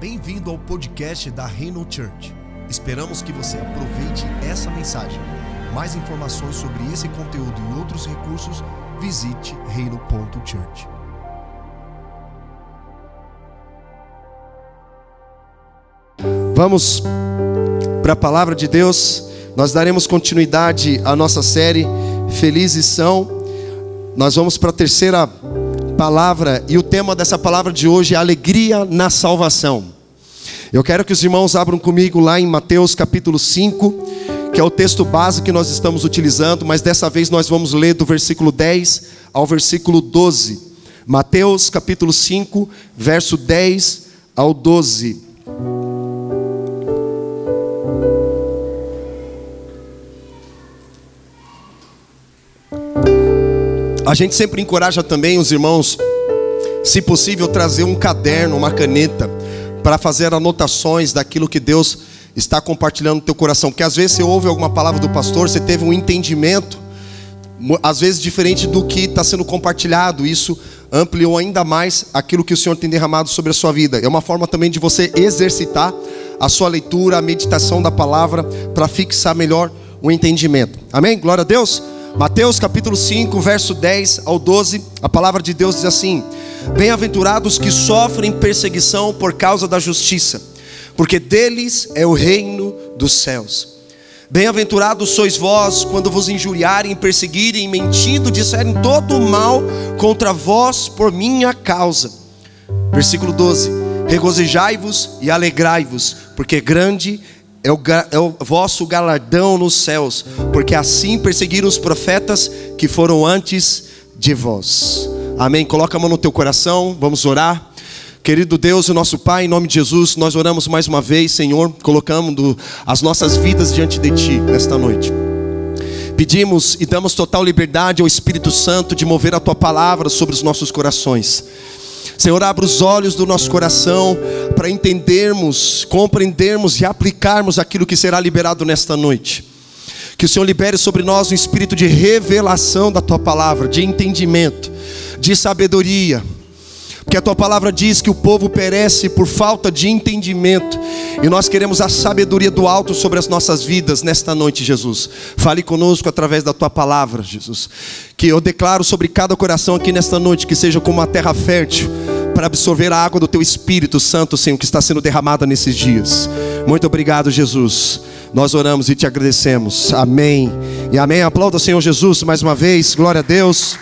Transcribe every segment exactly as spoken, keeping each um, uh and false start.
Bem-vindo ao podcast da Reino Church. Esperamos que você aproveite essa mensagem. Mais informações sobre esse conteúdo e outros recursos, visite reino ponto church. Vamos para a palavra de Deus. Nós daremos continuidade à nossa série Felizes São. Nós vamos para a terceira palavra e o tema dessa palavra de hoje é alegria na salvação. Eu quero que os irmãos abram comigo lá em Mateus capítulo cinco, que é o texto base que nós estamos utilizando, mas dessa vez nós vamos ler do versículo dez ao versículo doze. Mateus capítulo cinco, verso dez ao doze. A gente sempre encoraja também os irmãos, se possível, trazer um caderno, uma caneta, para fazer anotações daquilo que Deus está compartilhando no teu coração. Porque às vezes você ouve alguma palavra do pastor, você teve um entendimento, às vezes diferente do que está sendo compartilhado. Isso ampliou ainda mais aquilo que o Senhor tem derramado sobre a sua vida. É uma forma também de você exercitar a sua leitura, a meditação da palavra, para fixar melhor o entendimento. Amém? Glória a Deus. Mateus capítulo cinco, verso dez ao doze, a palavra de Deus diz assim: bem-aventurados que sofrem perseguição por causa da justiça, porque deles é o reino dos céus. Bem-aventurados sois vós quando vos injuriarem, perseguirem, mentindo, disserem todo o mal contra vós por minha causa. Versículo doze: regozijai-vos e alegrai-vos, porque grande É o, é o vosso galardão nos céus, porque assim perseguiram os profetas que foram antes de vós. Amém? Coloca a mão no teu coração, vamos orar. Querido Deus, o nosso Pai, em nome de Jesus, nós oramos mais uma vez, Senhor, colocando as nossas vidas diante de Ti nesta noite. Pedimos e damos total liberdade ao Espírito Santo de mover a Tua palavra sobre os nossos corações. Senhor, abra os olhos do nosso coração para entendermos, compreendermos e aplicarmos aquilo que será liberado nesta noite. Que o Senhor libere sobre nós um espírito de revelação da Tua palavra, de entendimento, de sabedoria. Porque a Tua palavra diz que o povo perece por falta de entendimento, e nós queremos a sabedoria do alto sobre as nossas vidas nesta noite, Jesus. Fale conosco através da Tua palavra, Jesus. Que eu declaro sobre cada coração aqui nesta noite que seja como uma terra fértil para absorver a água do Teu Espírito Santo, Senhor, que está sendo derramada nesses dias. Muito obrigado, Jesus. Nós oramos e Te agradecemos. Amém e amém. Aplauda o Senhor Jesus mais uma vez. Glória a Deus.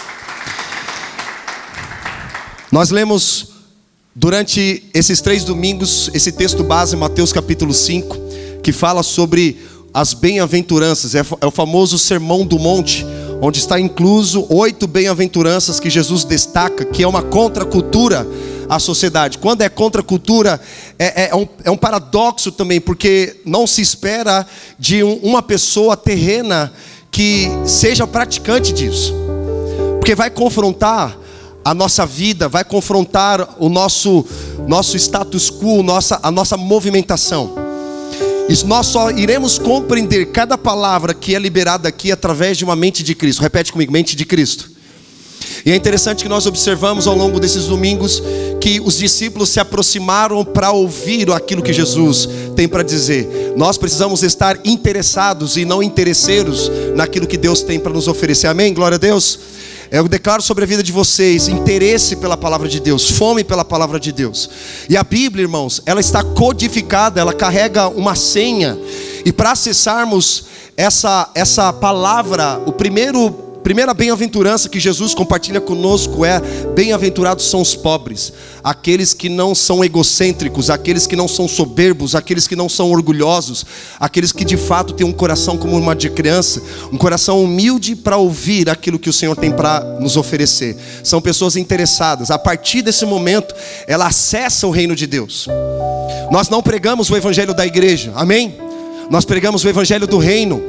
Nós lemos durante esses três domingos esse texto base, Mateus capítulo cinco, que fala sobre as bem-aventuranças. É o famoso Sermão do Monte, onde está incluso oito bem-aventuranças que Jesus destaca, que é uma contracultura à sociedade. Quando é contracultura, é, é, um, é um paradoxo também, porque não se espera de um, uma pessoa terrena que seja praticante disso, porque vai confrontar a nossa vida, vai confrontar o nosso, nosso status quo, nossa, a nossa movimentação. E nós só iremos compreender cada palavra que é liberada aqui através de uma mente de Cristo. Repete comigo, mente de Cristo. E é interessante que nós observamos ao longo desses domingos que os discípulos se aproximaram para ouvir aquilo que Jesus tem para dizer. Nós precisamos estar interessados e não interesseiros naquilo que Deus tem para nos oferecer. Amém? Glória a Deus. Eu declaro sobre a vida de vocês interesse pela palavra de Deus, fome pela palavra de Deus. E a Bíblia, irmãos, ela está codificada, ela carrega uma senha. E para acessarmos essa, essa palavra, o primeiro primeira bem-aventurança que Jesus compartilha conosco é: bem-aventurados são os pobres, aqueles que não são egocêntricos, aqueles que não são soberbos, aqueles que não são orgulhosos, aqueles que de fato têm um coração como uma de criança, um coração humilde para ouvir aquilo que o Senhor tem para nos oferecer. São pessoas interessadas. A partir desse momento, ela acessa o reino de Deus. Nós não pregamos o evangelho da igreja, amém? Nós pregamos o evangelho do reino,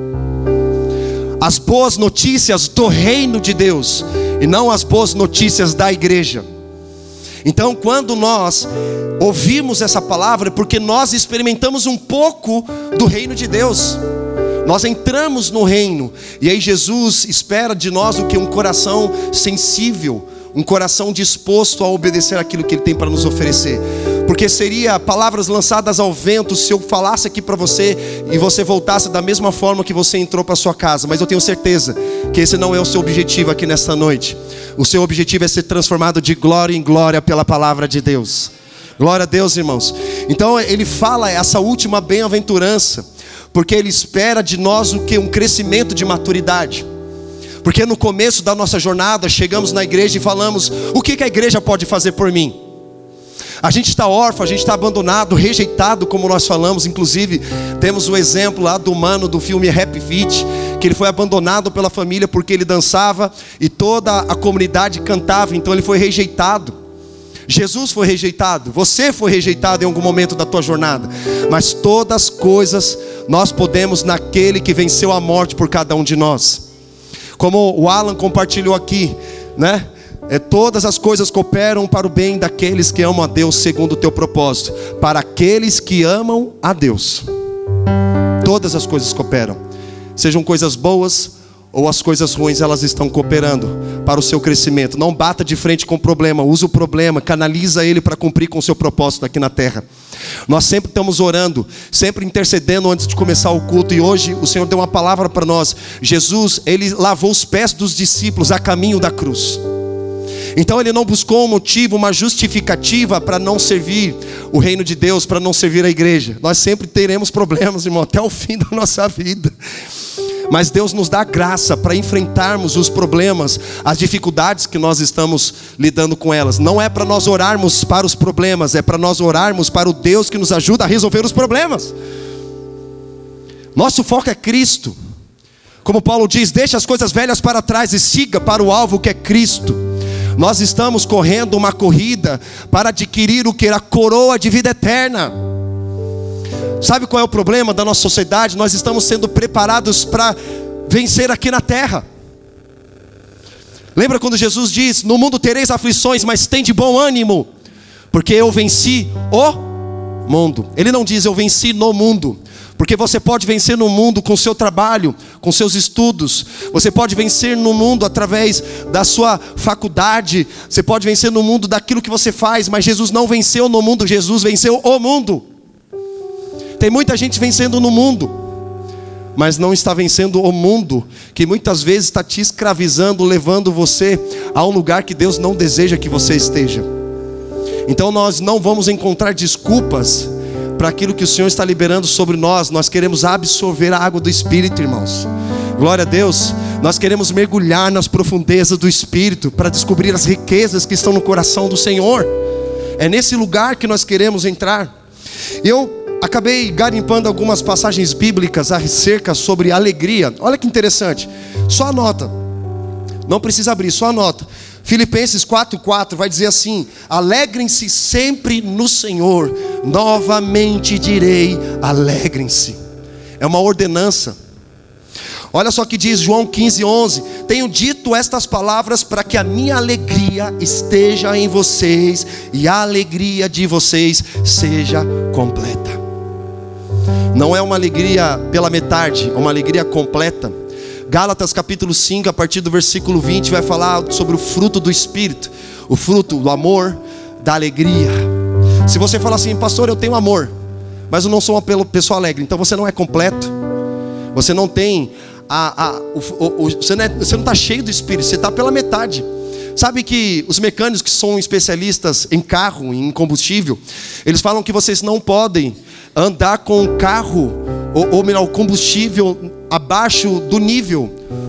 as boas notícias do reino de Deus, e não as boas notícias da igreja. Então, quando nós ouvimos essa palavra, é porque nós experimentamos um pouco do reino de Deus. Nós entramos no reino, e aí Jesus espera de nós o que? Um coração sensível, um coração disposto a obedecer aquilo que Ele tem para nos oferecer. porque seria palavras lançadas ao vento se eu falasse aqui para você e você voltasse da mesma forma que você entrou para sua casa. Mas eu tenho certeza que esse não é o seu objetivo aqui nesta noite. O seu objetivo é ser transformado de glória em glória pela palavra de Deus. Glória a Deus, irmãos. Então ele fala essa última bem-aventurança, porque ele espera de nós o que? Um crescimento de maturidade. Porque no começo da nossa jornada chegamos na igreja e falamos: o que que a igreja pode fazer por mim? A gente está órfão, a gente está abandonado, rejeitado, como nós falamos. Inclusive temos o exemplo lá do mano do filme Happy Feet, que ele foi abandonado pela família porque ele dançava e toda a comunidade cantava, então ele foi rejeitado. Jesus foi rejeitado, você foi rejeitado em algum momento da tua jornada. Mas todas as coisas nós podemos naquele que venceu a morte por cada um de nós. Como o Alan compartilhou aqui, né? É, todas as coisas cooperam para o bem daqueles que amam a Deus segundo o teu propósito. Para aqueles que amam a Deus, todas as coisas cooperam. Sejam coisas boas ou as coisas ruins, elas estão cooperando para o seu crescimento. Não bata de frente com o problema, usa o problema, canaliza ele para cumprir com o seu propósito aqui na terra. Nós sempre estamos orando, sempre intercedendo antes de começar o culto. E hoje o Senhor deu uma palavra para nós. Jesus, ele lavou os pés dos discípulos a caminho da cruz. Então ele não buscou um motivo, uma justificativa para não servir o reino de Deus, para não servir a igreja. Nós sempre teremos problemas, irmão, até o fim da nossa vida. Mas Deus nos dá graça para enfrentarmos os problemas, as dificuldades que nós estamos lidando com elas. Não é para nós orarmos para os problemas, é para nós orarmos para o Deus que nos ajuda a resolver os problemas. Nosso foco é Cristo. Como Paulo diz: deixa as coisas velhas para trás e siga para o alvo que é Cristo. Nós estamos correndo uma corrida para adquirir o que? A coroa de vida eterna. Sabe qual é o problema da nossa sociedade? Nós estamos sendo preparados para vencer aqui na terra. Lembra quando Jesus diz: no mundo tereis aflições, mas tem de bom ânimo, porque eu venci o mundo. Ele não diz eu venci no mundo, porque você pode vencer no mundo com o seu trabalho, com seus estudos. Você pode vencer no mundo através da sua faculdade. Você pode vencer no mundo daquilo que você faz. Mas Jesus não venceu no mundo, Jesus venceu o mundo. Tem muita gente vencendo no mundo, mas não está vencendo o mundo, que muitas vezes está te escravizando, levando você a um lugar que Deus não deseja que você esteja. Então nós não vamos encontrar desculpas para aquilo que o Senhor está liberando sobre nós. Nós queremos absorver a água do Espírito, irmãos. Glória a Deus. Nós queremos mergulhar nas profundezas do Espírito para descobrir as riquezas que estão no coração do Senhor. É nesse lugar que nós queremos entrar. Eu acabei garimpando algumas passagens bíblicas acerca sobre alegria. Olha que interessante. Só anota. Não precisa abrir, só anota. Filipenses quatro, quatro vai dizer assim: alegrem-se sempre no Senhor. Novamente direi, alegrem-se. É uma ordenança. Olha só que diz João quinze, onze: tenho dito estas palavras para que a minha alegria esteja em vocês e a alegria de vocês seja completa. Não é uma alegria pela metade, é uma alegria completa. Gálatas capítulo cinco, a partir do versículo vinte, vai falar sobre o fruto do Espírito. O fruto do amor, da alegria. Se você falar assim: pastor, eu tenho amor, mas eu não sou uma pessoa alegre, então você não é completo. Você não tem a, a, o, o, o, você não está cheio do Espírito, você está pela metade. Sabe que os mecânicos que são especialistas em carro, em combustível, eles falam que vocês não podem andar com o carro, ou, ou melhor, o combustível abaixo do nível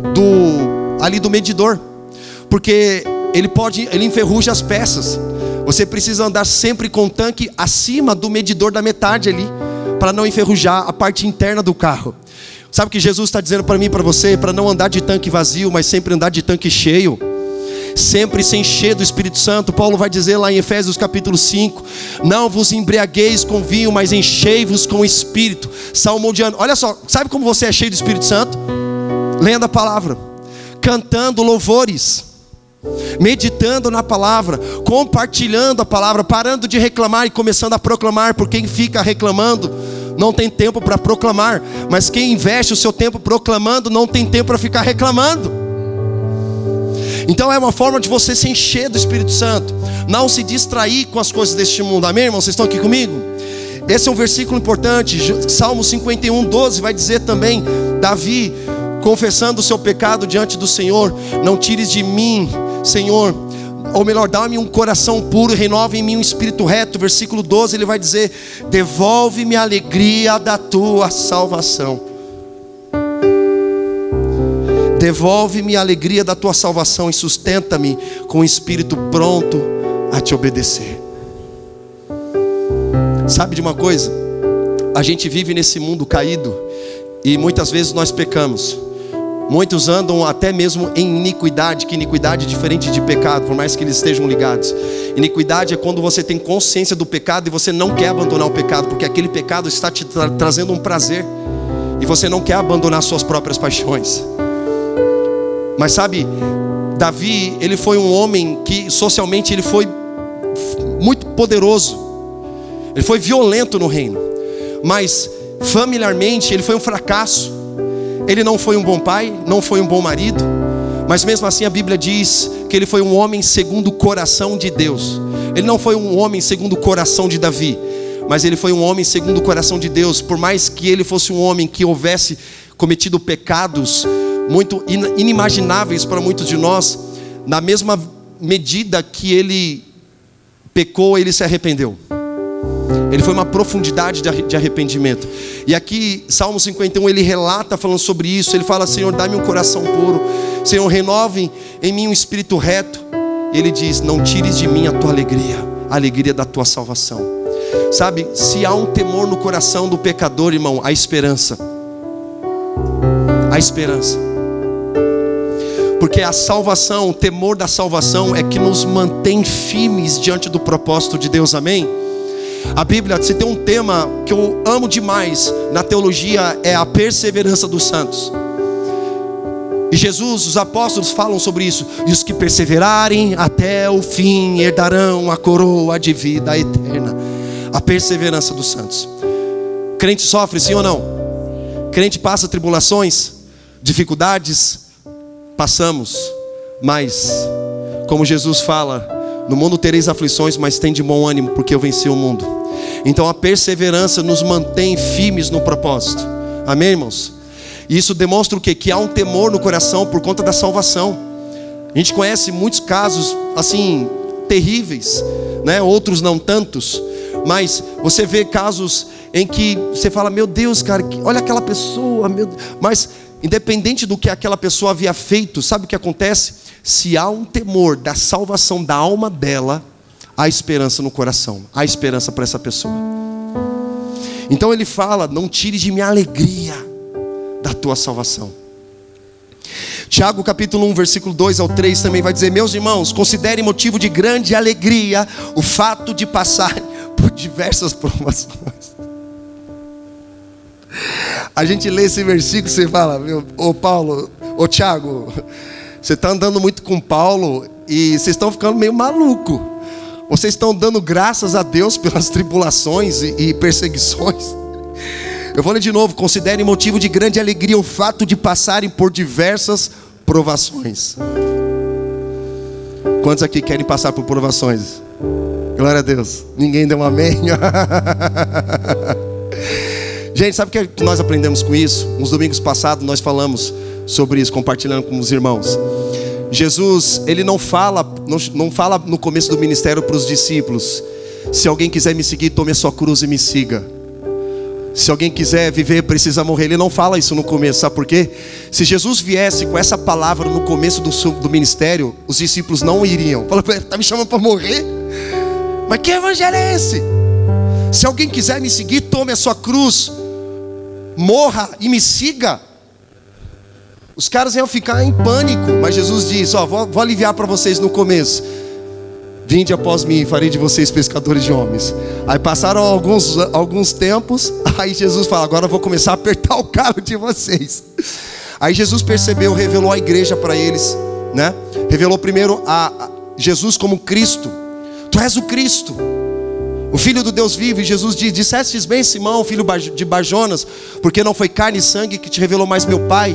do, ali do medidor, porque ele pode, ele enferruja as peças. Você precisa andar sempre com o tanque acima do medidor da metade ali, para não enferrujar a parte interna do carro. Sabe o que Jesus está dizendo para mim e para você? Para não andar de tanque vazio, mas sempre andar de tanque cheio. Sempre se encher do Espírito Santo. Paulo vai dizer lá em Efésios capítulo cinco: não vos embriagueis com vinho, mas enchei-vos com o Espírito. Salmodiando. Olha só, sabe como você é cheio do Espírito Santo? Lendo a palavra, cantando louvores, meditando na palavra, compartilhando a palavra, parando de reclamar e começando a proclamar. Porque quem fica reclamando não tem tempo para proclamar, mas quem investe o seu tempo proclamando não tem tempo para ficar reclamando. Então é uma forma de você se encher do Espírito Santo, não se distrair com as coisas deste mundo. Amém, irmãos? Vocês estão aqui comigo? Esse é um versículo importante. Salmo cinquenta e um, doze vai dizer também, Davi confessando o seu pecado diante do Senhor: não tires de mim, Senhor, ou melhor, dá-me um coração puro e renova em mim um espírito reto. Versículo doze, ele vai dizer: devolve-me a alegria da tua salvação. Devolve-me a alegria da tua salvação e sustenta-me com o espírito pronto a te obedecer. Sabe de uma coisa? A gente vive nesse mundo caído e muitas vezes nós pecamos. Muitos andam até mesmo em iniquidade, que iniquidade é diferente de pecado, por mais que eles estejam ligados. Iniquidade é quando você tem consciência do pecado e você não quer abandonar o pecado, porque aquele pecado está te tra- trazendo um prazer, e você não quer abandonar suas próprias paixões. Mas sabe, Davi, ele foi um homem que socialmente ele foi muito poderoso, ele foi violento no reino, mas familiarmente ele foi um fracasso. Ele não foi um bom pai, não foi um bom marido, mas mesmo assim a Bíblia diz que ele foi um homem segundo o coração de Deus. Ele não foi um homem segundo o coração de Davi, mas ele foi um homem segundo o coração de Deus. Por mais que ele fosse um homem que houvesse cometido pecados muito inimagináveis para muitos de nós, na mesma medida que ele pecou, ele se arrependeu. Ele foi uma profundidade de arrependimento. E aqui, Salmo cinquenta e um, ele relata falando sobre isso. Ele fala: Senhor, dá-me um coração puro. Senhor, renove em mim um espírito reto. E ele diz: não tires de mim a tua alegria, a alegria da tua salvação. Sabe, se há um temor no coração do pecador, irmão, a esperança. A esperança. Porque a salvação, o temor da salvação é que nos mantém firmes diante do propósito de Deus. Amém? A Bíblia, se tem um tema que eu amo demais na teologia, é a perseverança dos santos. E Jesus, os apóstolos falam sobre isso: e os que perseverarem até o fim herdarão a coroa de vida eterna. A perseverança dos santos. Crente sofre, sim ou não? Crente passa tribulações, dificuldades, passamos. Mas, como Jesus fala: no mundo tereis aflições, mas tem de bom ânimo, porque eu venci o mundo. Então a perseverança nos mantém firmes no propósito. Amém, irmãos? E isso demonstra o quê? Que há um temor no coração por conta da salvação. A gente conhece muitos casos assim terríveis, né? Outros não tantos. Mas você vê casos em que você fala: meu Deus, cara, olha aquela pessoa, meu Deus. Mas independente do que aquela pessoa havia feito, sabe o que acontece? Se há um temor da salvação da alma dela, há esperança no coração, há esperança para essa pessoa. Então ele fala: não tire de mim a alegria da tua salvação. Tiago capítulo um, versículo dois ao três também vai dizer: meus irmãos, considerem motivo de grande alegria o fato de passar por diversas provações. A gente lê esse versículo e você fala: meu, ô Paulo, ô Tiago, você está andando muito com Paulo e vocês estão ficando meio maluco. Vocês estão dando graças a Deus pelas tribulações e, e perseguições. Eu vou ler de novo: considerem motivo de grande alegria o fato de passarem por diversas provações. Quantos aqui querem passar por provações? Glória a Deus. Ninguém deu um amém? Gente, sabe o que nós aprendemos com isso? Uns domingos passados nós falamos sobre isso, compartilhando com os irmãos. Jesus, ele não fala, não, não fala no começo do ministério para os discípulos: se alguém quiser me seguir, tome a sua cruz e me siga. Se alguém quiser viver, precisa morrer. Ele não fala isso no começo, sabe por quê? Se Jesus viesse com essa palavra no começo do, do ministério, os discípulos não iriam. Fala: está me chamando para morrer? Mas que evangelho é esse? Se alguém quiser me seguir, tome a sua cruz, morra e me siga. Os caras iam ficar em pânico, mas Jesus disse: ó, vou, vou aliviar para vocês no começo. Vinde após mim, farei de vocês pescadores de homens. Aí passaram alguns, alguns tempos, aí Jesus fala: agora eu vou começar a apertar o calo de vocês. Aí Jesus percebeu, revelou a igreja para eles, né? Revelou primeiro a, a Jesus como Cristo. Tu és o Cristo, o Filho do Deus vivo. E Jesus diz: dissestes bem, Simão, filho de Barjonas, porque não foi carne e sangue que te revelou, mas meu Pai.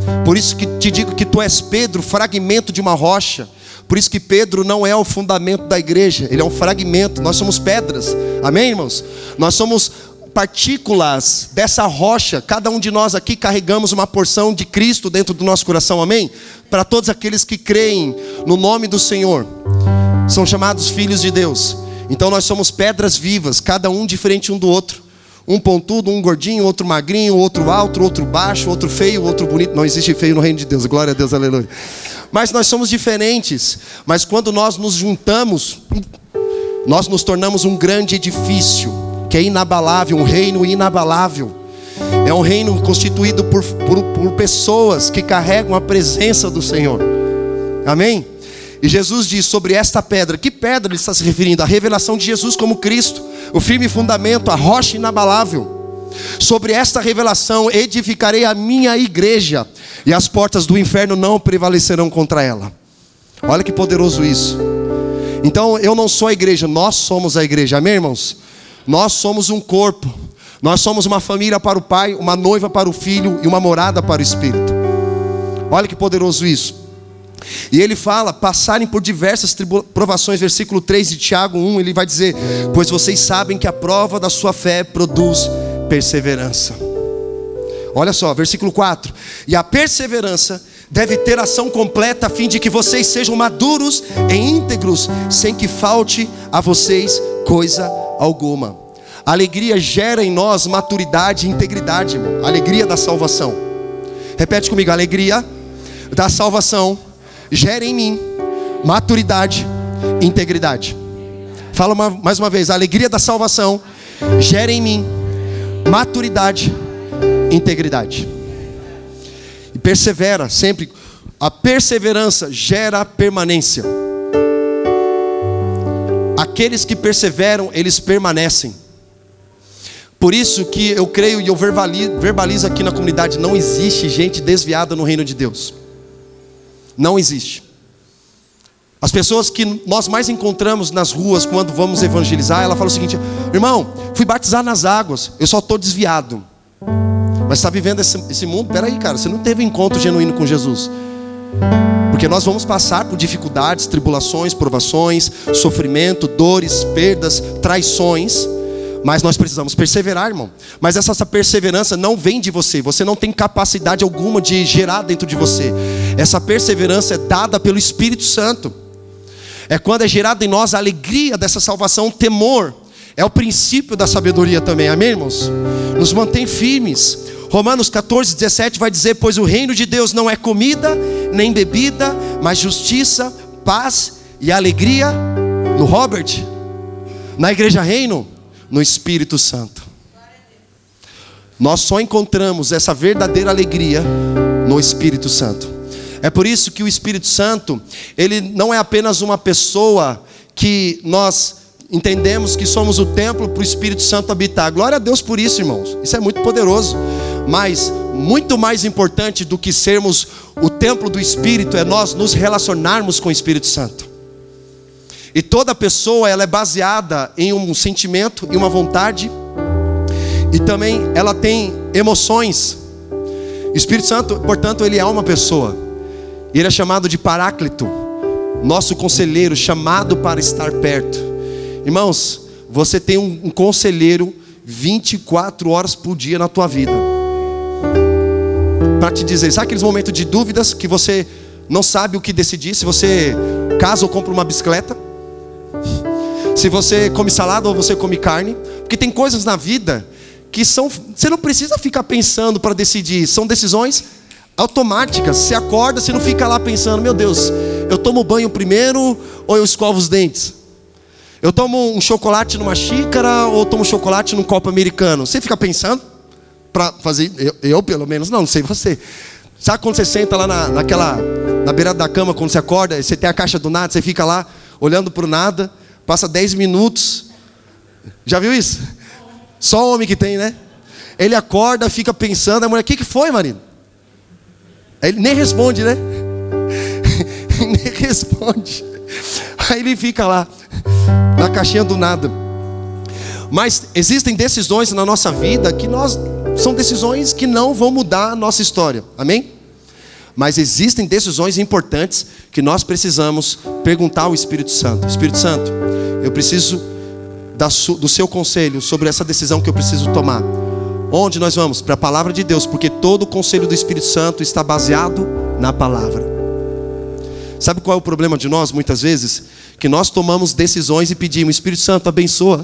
Por isso que te digo que tu és Pedro, fragmento de uma rocha. Por isso que Pedro não é o fundamento da igreja, ele é um fragmento. Nós somos pedras, amém, irmãos? Nós somos partículas dessa rocha. Cada um de nós aqui carregamos uma porção de Cristo dentro do nosso coração, amém? Para todos aqueles que creem no nome do Senhor, são chamados filhos de Deus. Então nós somos pedras vivas, cada um diferente um do outro. Um pontudo, um gordinho, outro magrinho, outro alto, outro baixo, outro feio, outro bonito. Não existe feio no reino de Deus, glória a Deus, aleluia. Mas nós somos diferentes. Mas quando nós nos juntamos, nós nos tornamos um grande edifício, que é inabalável, um reino inabalável. É um reino constituído por, por, por pessoas que carregam a presença do Senhor. Amém? E Jesus diz sobre esta pedra. Que pedra ele está se referindo? A revelação de Jesus como Cristo, o firme fundamento, a rocha inabalável. Sobre esta revelação edificarei a minha igreja, e as portas do inferno não prevalecerão contra ela. Olha que poderoso isso. Então eu não sou a igreja, nós somos a igreja, amém, irmãos? Nós somos um corpo, nós somos uma família para o Pai, uma noiva para o Filho e uma morada para o Espírito. Olha que poderoso isso. E ele fala, passarem por diversas provações, versículo três de Tiago um, ele vai dizer: pois vocês sabem que a prova da sua fé produz perseverança. Olha só, versículo quatro: e a perseverança deve ter ação completa, a fim de que vocês sejam maduros e íntegros, sem que falte a vocês coisa alguma. A alegria gera em nós maturidade e integridade, irmão. A alegria da salvação. Repete comigo: a alegria da salvação gera em mim maturidade e integridade. Fala uma, mais uma vez: a alegria da salvação gera em mim maturidade e integridade. E persevera sempre. A perseverança gera permanência. Aqueles que perseveram, eles permanecem. Por isso que eu creio e eu verbalizo, verbalizo aqui na comunidade: não existe gente desviada no reino de Deus. Não existe. As pessoas que nós mais encontramos nas ruas quando vamos evangelizar, ela fala o seguinte: irmão, fui batizado nas águas, eu só estou desviado. Mas está vivendo esse, esse mundo? Peraí, cara, você não teve encontro genuíno com Jesus. Porque nós vamos passar por dificuldades, tribulações, provações, sofrimento, dores, perdas, traições. Mas nós precisamos perseverar, irmão. Mas essa, essa perseverança não vem de você. Você não tem capacidade alguma de gerar dentro de você. Essa perseverança é dada pelo Espírito Santo. É quando é gerada em nós a alegria dessa salvação, o temor. É o princípio da sabedoria também, amém, irmãos? Nos mantém firmes. Romanos catorze, dezessete vai dizer: pois o reino de Deus não é comida, nem bebida, mas justiça, paz e alegria no Robert, na igreja Reino, no Espírito Santo. Nós só encontramos essa verdadeira alegria no Espírito Santo. É por isso que o Espírito Santo, ele não é apenas uma pessoa que nós entendemos que somos o templo para o Espírito Santo habitar. Glória a Deus por isso, irmãos. Isso é muito poderoso. Mas muito mais importante do que sermos o templo do Espírito é nós nos relacionarmos com o Espírito Santo. E toda pessoa, ela é baseada em um sentimento e uma vontade. E também ela tem emoções. O Espírito Santo, portanto, ele é uma pessoa. E ele é chamado de Paráclito, nosso conselheiro, chamado para estar perto. Irmãos, você tem um, um conselheiro vinte e quatro horas por dia na tua vida, para te dizer, sabe aqueles momentos de dúvidas que você não sabe o que decidir? Se você casa ou compra uma bicicleta, se você come salada ou você come carne. Porque tem coisas na vida que são, você não precisa ficar pensando para decidir. São decisões automáticas. Você acorda, você não fica lá pensando: meu Deus, eu tomo banho primeiro ou eu escovo os dentes? Eu tomo um chocolate numa xícara ou tomo chocolate num copo americano? Você fica pensando para fazer? Eu, eu pelo menos não, não sei você. Sabe quando você senta lá na, naquela, na beirada da cama, quando você acorda, e você tem a caixa do nada, você fica lá olhando para o nada, passa dez minutos. Já viu isso? Só o homem que tem, né? Ele acorda, fica pensando, a mulher: o que, que foi, marido? Ele nem responde, né? Nem responde. Aí ele fica lá, na caixinha do nada. Mas existem decisões na nossa vida que nós, são decisões que não vão mudar a nossa história, amém? Mas existem decisões importantes que nós precisamos perguntar ao Espírito Santo. Espírito Santo, eu preciso do seu conselho sobre essa decisão que eu preciso tomar. Onde nós vamos? Para a palavra de Deus, porque todo o conselho do Espírito Santo está baseado na palavra. Sabe qual é o problema de nós, muitas vezes? Que nós tomamos decisões e pedimos: Espírito Santo, abençoa.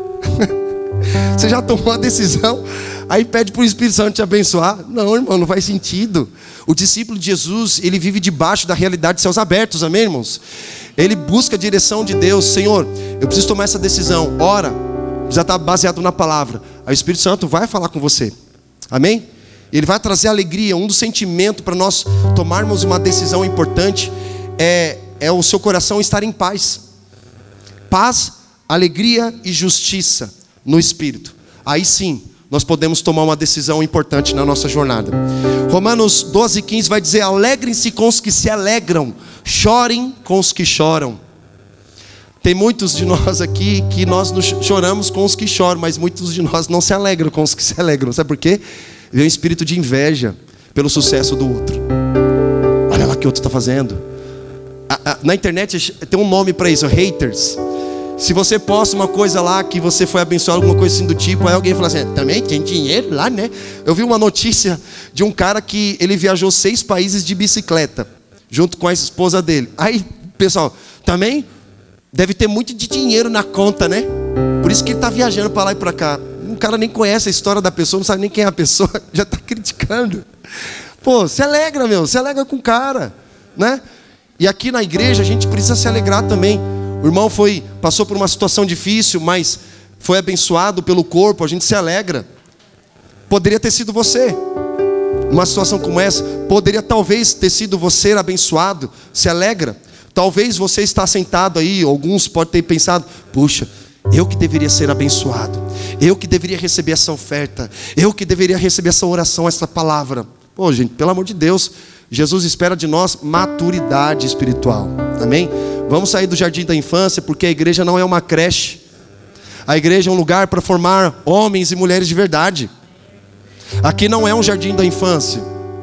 Você já tomou a decisão, aí pede para o Espírito Santo te abençoar? Não, irmão, não faz sentido. O discípulo de Jesus, ele vive debaixo da realidade de céus abertos, amém, irmãos? Ele busca a direção de Deus. Senhor, eu preciso tomar essa decisão. Ora, já está baseado na palavra. Aí o Espírito Santo vai falar com você, amém? Ele vai trazer alegria. Um dos sentimentos para nós tomarmos uma decisão importante é, é o seu coração estar em paz. Paz, alegria e justiça no Espírito. Aí sim, nós podemos tomar uma decisão importante na nossa jornada. Romanos doze, quinze vai dizer: alegrem-se com os que se alegram, chorem com os que choram. Tem muitos de nós aqui que nós nos choramos com os que choram, mas muitos de nós não se alegram com os que se alegram. Sabe por quê? Vem um espírito de inveja pelo sucesso do outro. Olha lá o que o outro está fazendo. Na internet tem um nome para isso: haters. Se você posta uma coisa lá que você foi abençoado, alguma coisa assim do tipo, aí alguém fala assim: também tem dinheiro lá, né? Eu vi uma notícia de um cara que ele viajou seis países de bicicleta, junto com a esposa dele. Aí, pessoal, também deve ter muito de dinheiro na conta, né? Por isso que ele está viajando para lá e para cá. O cara nem conhece a história da pessoa, não sabe nem quem é a pessoa, já está criticando. Pô, se alegra, meu, se alegra com o cara, né? E aqui na igreja a gente precisa se alegrar também. O irmão foi, passou por uma situação difícil, mas foi abençoado pelo corpo, a gente se alegra. Poderia ter sido você, numa situação como essa. Poderia talvez ter sido você abençoado, se alegra. Talvez você está sentado aí, alguns podem ter pensado: puxa, eu que deveria ser abençoado, eu que deveria receber essa oferta, eu que deveria receber essa oração, essa palavra. Pô, gente, pelo amor de Deus, Jesus espera de nós maturidade espiritual, amém? Vamos sair do jardim da infância, porque a igreja não é uma creche. A igreja é um lugar para formar homens e mulheres de verdade. Aqui não é um jardim da infância.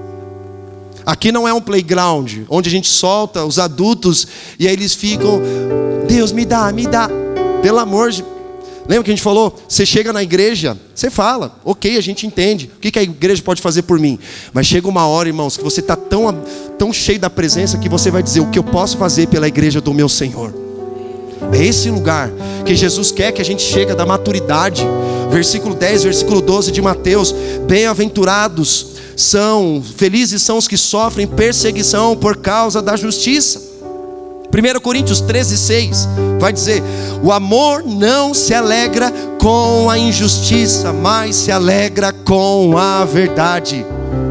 Aqui não é um playground, onde a gente solta os adultos e aí eles ficam: Deus, me dá, me dá. Pelo amor de... Lembra que a gente falou? Você chega na igreja, você fala: ok, a gente entende. O que a igreja pode fazer por mim? Mas chega uma hora, irmãos, que você está tão, tão cheio da presença que você vai dizer: o que eu posso fazer pela igreja do meu Senhor? É esse lugar que Jesus quer que a gente chegue da maturidade. Versículo dez, versículo doze de Mateus: bem-aventurados são, felizes são os que sofrem perseguição por causa da justiça. primeira Coríntios treze, seis vai dizer: o amor não se alegra com a injustiça, mas se alegra com a verdade.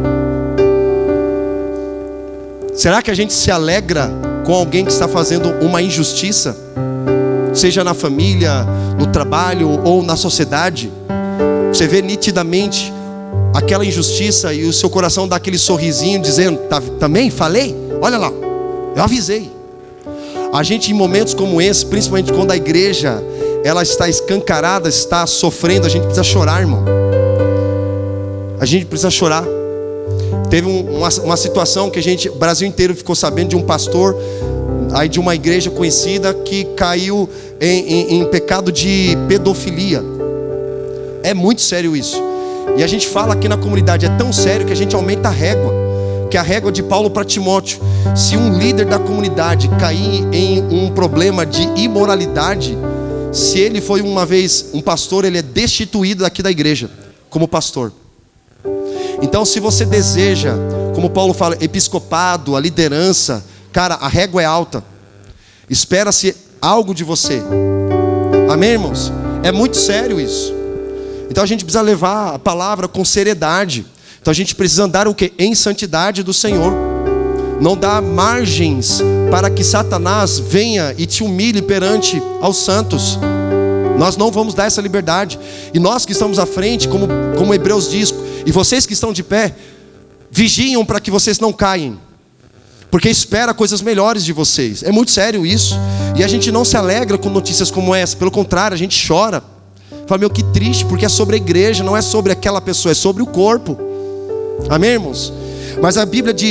Será que a gente se alegra com alguém que está fazendo uma injustiça? Seja na família, no trabalho ou na sociedade. Você vê nitidamente aquela injustiça e o seu coração dá aquele sorrisinho dizendo: tá, também falei? Olha lá, eu avisei. A gente, em momentos como esse, principalmente quando a igreja ela está escancarada, está sofrendo, a gente precisa chorar, irmão. A gente precisa chorar. Teve um, uma, uma situação que a gente, o Brasil inteiro ficou sabendo de um pastor aí de uma igreja conhecida que caiu em, em, em pecado de pedofilia. É muito sério isso. E a gente fala aqui na comunidade, é tão sério que a gente aumenta a régua, que é a régua de Paulo para Timóteo. Se um líder da comunidade cair em um problema de imoralidade, se ele foi uma vez um pastor, ele é destituído daqui da igreja como pastor. Então, se você deseja, como Paulo fala, episcopado, a liderança, cara, a régua é alta. Espera-se algo de você. Amém, irmãos? É muito sério isso. Então a gente precisa levar a palavra com seriedade. Então a gente precisa andar o quê? Em santidade do Senhor. Não dá margens para que Satanás venha e te humilhe perante aos santos. Nós não vamos dar essa liberdade. E nós que estamos à frente, como, como Hebreus diz, e vocês que estão de pé, vigiam para que vocês não caem, porque espera coisas melhores de vocês. É muito sério isso. E a gente não se alegra com notícias como essa. Pelo contrário, a gente chora. Fala: meu, que triste, porque é sobre a igreja, não é sobre aquela pessoa, é sobre o corpo. Amém, irmãos? Mas a Bíblia diz: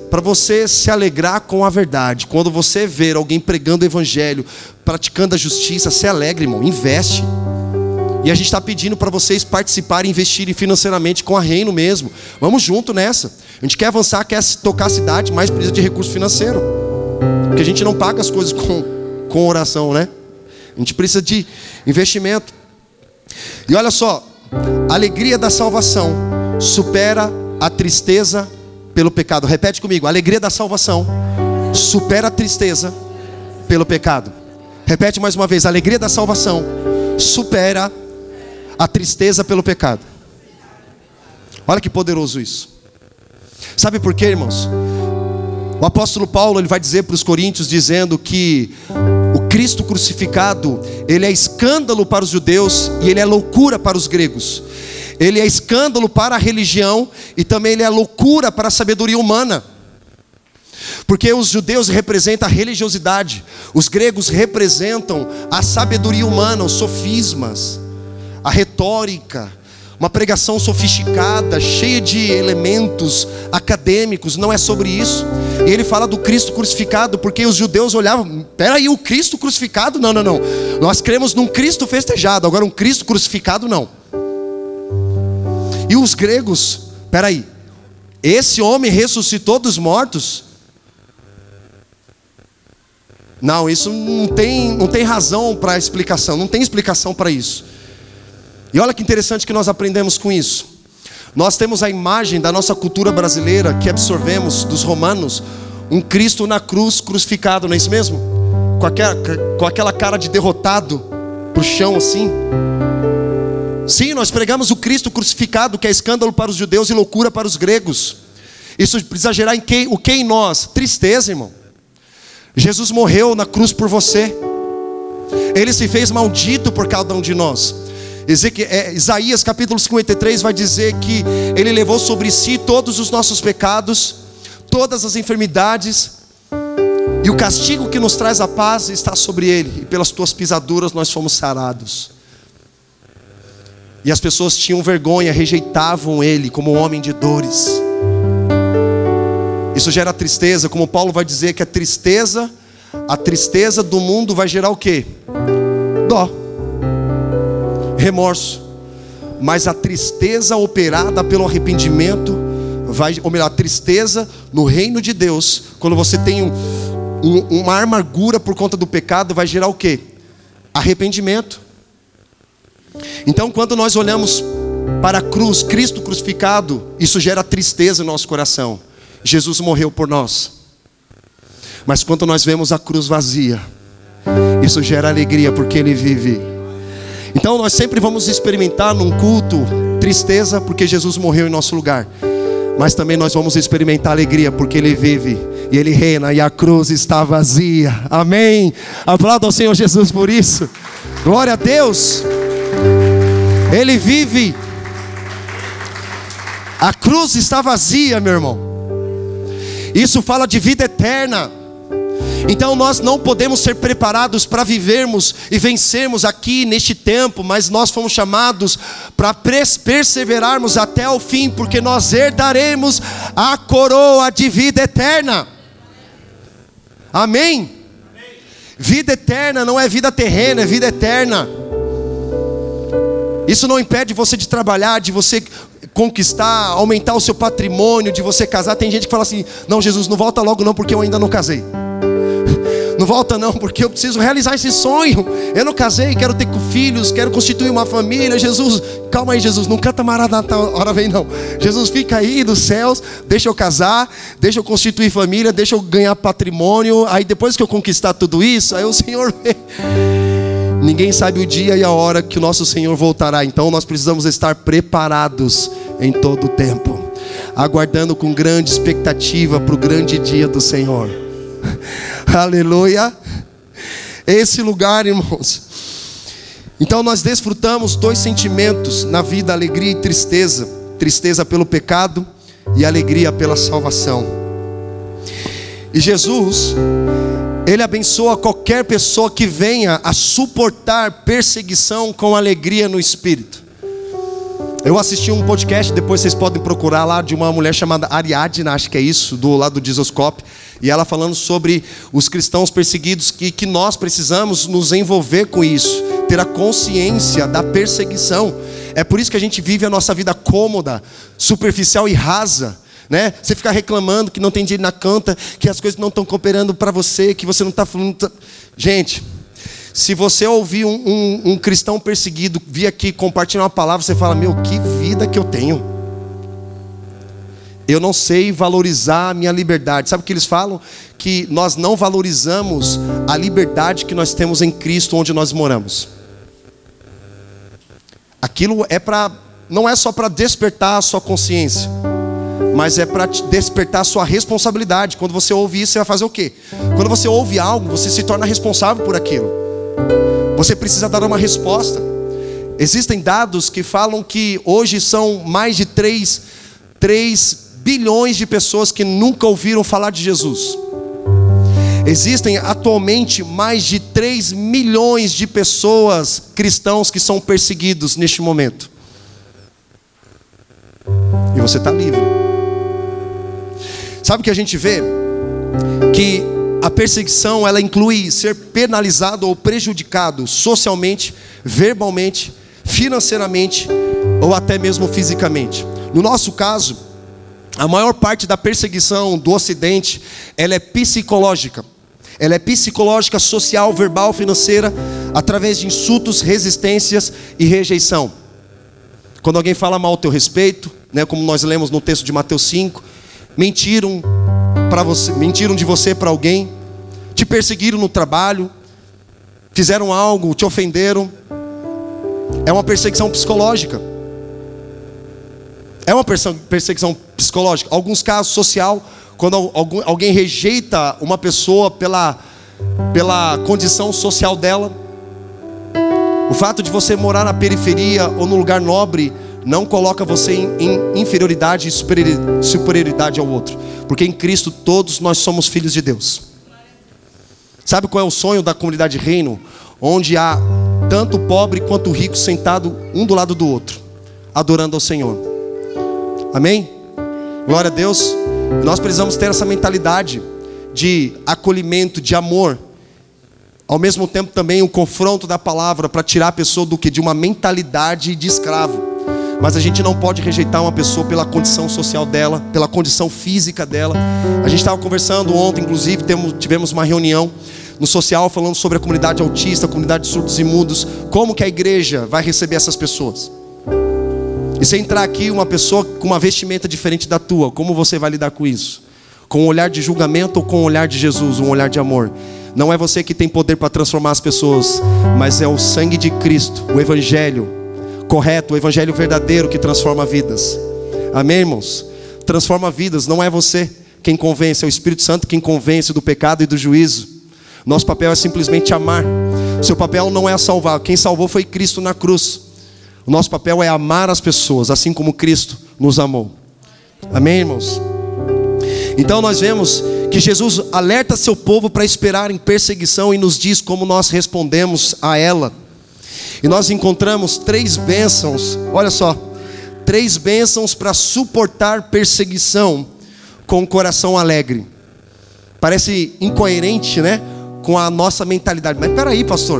para você se alegrar com a verdade. Quando você ver alguém pregando o evangelho, praticando a justiça, se alegre, irmão, investe. E a gente está pedindo para vocês participarem, investirem financeiramente com a Reino mesmo. Vamos junto nessa. A gente quer avançar, quer tocar a cidade, mas precisa de recurso financeiro. Porque a gente não paga as coisas com, com oração, né? A gente precisa de investimento. E olha só, a alegria da salvação supera a tristeza pelo pecado. Repete comigo, a alegria da salvação supera a tristeza pelo pecado. Repete mais uma vez, a alegria da salvação supera a tristeza pelo pecado. Olha que poderoso isso. Sabe por quê, irmãos? O apóstolo Paulo, ele vai dizer para os coríntios, dizendo que o Cristo crucificado, ele é escândalo para os judeus e ele é loucura para os gregos. Ele é escândalo para a religião e também ele é loucura para a sabedoria humana. Porque os judeus representam a religiosidade, os gregos representam a sabedoria humana, os sofismas, a retórica, uma pregação sofisticada, cheia de elementos acadêmicos. Não é sobre isso. E ele fala do Cristo crucificado, porque os judeus olhavam, peraí, o Cristo crucificado? Não, não, não, nós cremos num Cristo festejado, agora um Cristo crucificado não. E os gregos, peraí, esse homem ressuscitou dos mortos? Não, isso não tem, não tem razão para explicação, não tem explicação para isso. E olha que interessante que nós aprendemos com isso. Nós temos a imagem da nossa cultura brasileira que absorvemos dos romanos, um Cristo na cruz crucificado, não é isso mesmo? Com aquela, com aquela cara de derrotado para o chão assim. Sim, nós pregamos o Cristo crucificado, que é escândalo para os judeus e loucura para os gregos. Isso precisa gerar em quem, o que em nós? Tristeza, irmão. Jesus morreu na cruz por você. Ele se fez maldito por cada um de nós. Isaías capítulo cinquenta e três vai dizer que Ele levou sobre si todos os nossos pecados, todas as enfermidades, e o castigo que nos traz a paz está sobre Ele, e pelas tuas pisaduras nós fomos sarados. E as pessoas tinham vergonha, rejeitavam Ele como um homem de dores. Isso gera tristeza, como Paulo vai dizer que a tristeza, a tristeza do mundo vai gerar o quê? Dó, remorso. Mas a tristeza operada pelo arrependimento vai, ou melhor, a tristeza no reino de Deus, quando você tem um, um, uma amargura por conta do pecado, vai gerar o quê? Arrependimento. Então quando nós olhamos para a cruz, Cristo crucificado, isso gera tristeza no nosso coração. Jesus morreu por nós. Mas quando nós vemos a cruz vazia, isso gera alegria, porque Ele vive. Então nós sempre vamos experimentar num culto tristeza, porque Jesus morreu em nosso lugar. Mas também nós vamos experimentar alegria, porque Ele vive e Ele reina e a cruz está vazia. Amém? Aplauda ao Senhor Jesus por isso. Glória a Deus. Ele vive. A cruz está vazia, meu irmão. Isso fala de vida eterna. Então nós não podemos ser preparados para vivermos e vencermos aqui neste tempo, mas nós fomos chamados para perseverarmos até o fim, porque nós herdaremos a coroa de vida eterna. Amém? Vida eterna não é vida terrena, é vida eterna. Isso não impede você de trabalhar, de você conquistar, aumentar o seu patrimônio, de você casar. Tem gente que fala assim: não, Jesus, não volta logo não, porque eu ainda não casei. Não volta não, porque eu preciso realizar esse sonho. Eu não casei, quero ter filhos, quero constituir uma família. Jesus, calma aí, Jesus, não canta Maranata, hora vem não. Jesus, fica aí dos céus, deixa eu casar, deixa eu constituir família, deixa eu ganhar patrimônio. Aí depois que eu conquistar tudo isso, aí o Senhor vem. Ninguém sabe o dia e a hora que o nosso Senhor voltará. Então nós precisamos estar preparados em todo o tempo, aguardando com grande expectativa para o grande dia do Senhor. Aleluia. Esse lugar, irmãos. Então nós desfrutamos dois sentimentos na vida: alegria e tristeza. Tristeza pelo pecado e alegria pela salvação. E Jesus, Ele abençoa qualquer pessoa que venha a suportar perseguição com alegria no espírito. Eu assisti um podcast, depois vocês podem procurar lá, de uma mulher chamada Ariadna, acho que é isso, do lado do Jesuscope. E ela falando sobre os cristãos perseguidos, que, que nós precisamos nos envolver com isso, ter a consciência da perseguição. É por isso que a gente vive a nossa vida cômoda, superficial e rasa, né? Você fica reclamando que não tem dinheiro na conta, que as coisas não estão cooperando para você, que você não está falando. Gente, se você ouvir um, um, um cristão perseguido vir aqui compartilhar uma palavra, você fala: meu, que vida que eu tenho. Eu não sei valorizar a minha liberdade. Sabe o que eles falam? Que nós não valorizamos a liberdade que nós temos em Cristo, onde nós moramos. Aquilo é para, não é só para despertar a sua consciência, mas é para despertar a sua responsabilidade. Quando você ouve isso, você vai fazer o quê? Quando você ouve algo, você se torna responsável por aquilo. Você precisa dar uma resposta. Existem dados que falam que hoje são mais de três bilhões de pessoas que nunca ouviram falar de Jesus. Existem atualmente mais de três milhões de pessoas cristãos que são perseguidos neste momento. E você está livre. Sabe o que a gente vê? Que a perseguição, ela inclui ser penalizado ou prejudicado socialmente, verbalmente, financeiramente ou até mesmo fisicamente. No nosso caso, a maior parte da perseguição do Ocidente, ela é psicológica. Ela é psicológica, social, verbal, financeira, através de insultos, resistências e rejeição. Quando alguém fala mal ao teu respeito, né, como nós lemos no texto de Mateus cinco, mentiram para você, mentiram de você para alguém, te perseguiram no trabalho, fizeram algo, te ofenderam. É uma perseguição psicológica. É uma perseguição psicológica. Alguns casos social, quando alguém rejeita uma pessoa pela, pela condição social dela. O fato de você morar na periferia ou no lugar nobre não coloca você em, em inferioridade e superioridade ao outro. Porque em Cristo todos nós somos filhos de Deus. Sabe qual é o sonho da comunidade Reino? Onde há tanto o pobre quanto o rico sentado um do lado do outro, adorando ao Senhor. Amém? Glória a Deus. Nós precisamos ter essa mentalidade de acolhimento, de amor. Ao mesmo tempo também o confronto da palavra, para tirar a pessoa do que? De uma mentalidade de escravo. Mas a gente não pode rejeitar uma pessoa pela condição social dela, pela condição física dela. A gente estava conversando ontem, inclusive, temos, tivemos uma reunião no social falando sobre a comunidade autista, a comunidade de surdos e mudos. Como que a igreja vai receber essas pessoas? E se entrar aqui uma pessoa com uma vestimenta diferente da tua, como você vai lidar com isso? Com um olhar de julgamento ou com um olhar de Jesus, um olhar de amor? Não é você que tem poder para transformar as pessoas, mas é o sangue de Cristo, o evangelho correto, o evangelho verdadeiro que transforma vidas. Amém, irmãos? Transforma vidas, não é você quem convence, é o Espírito Santo quem convence do pecado e do juízo. Nosso papel é simplesmente amar. Seu papel não é salvar, quem salvou foi Cristo na cruz. O nosso papel é amar as pessoas, assim como Cristo nos amou. Amém, irmãos? Então nós vemos que Jesus alerta seu povo para esperar em perseguição e nos diz como nós respondemos a ela. E nós encontramos três bênçãos, olha só, três bênçãos para suportar perseguição com o coração alegre. Parece incoerente, né, com a nossa mentalidade. Mas peraí, pastor,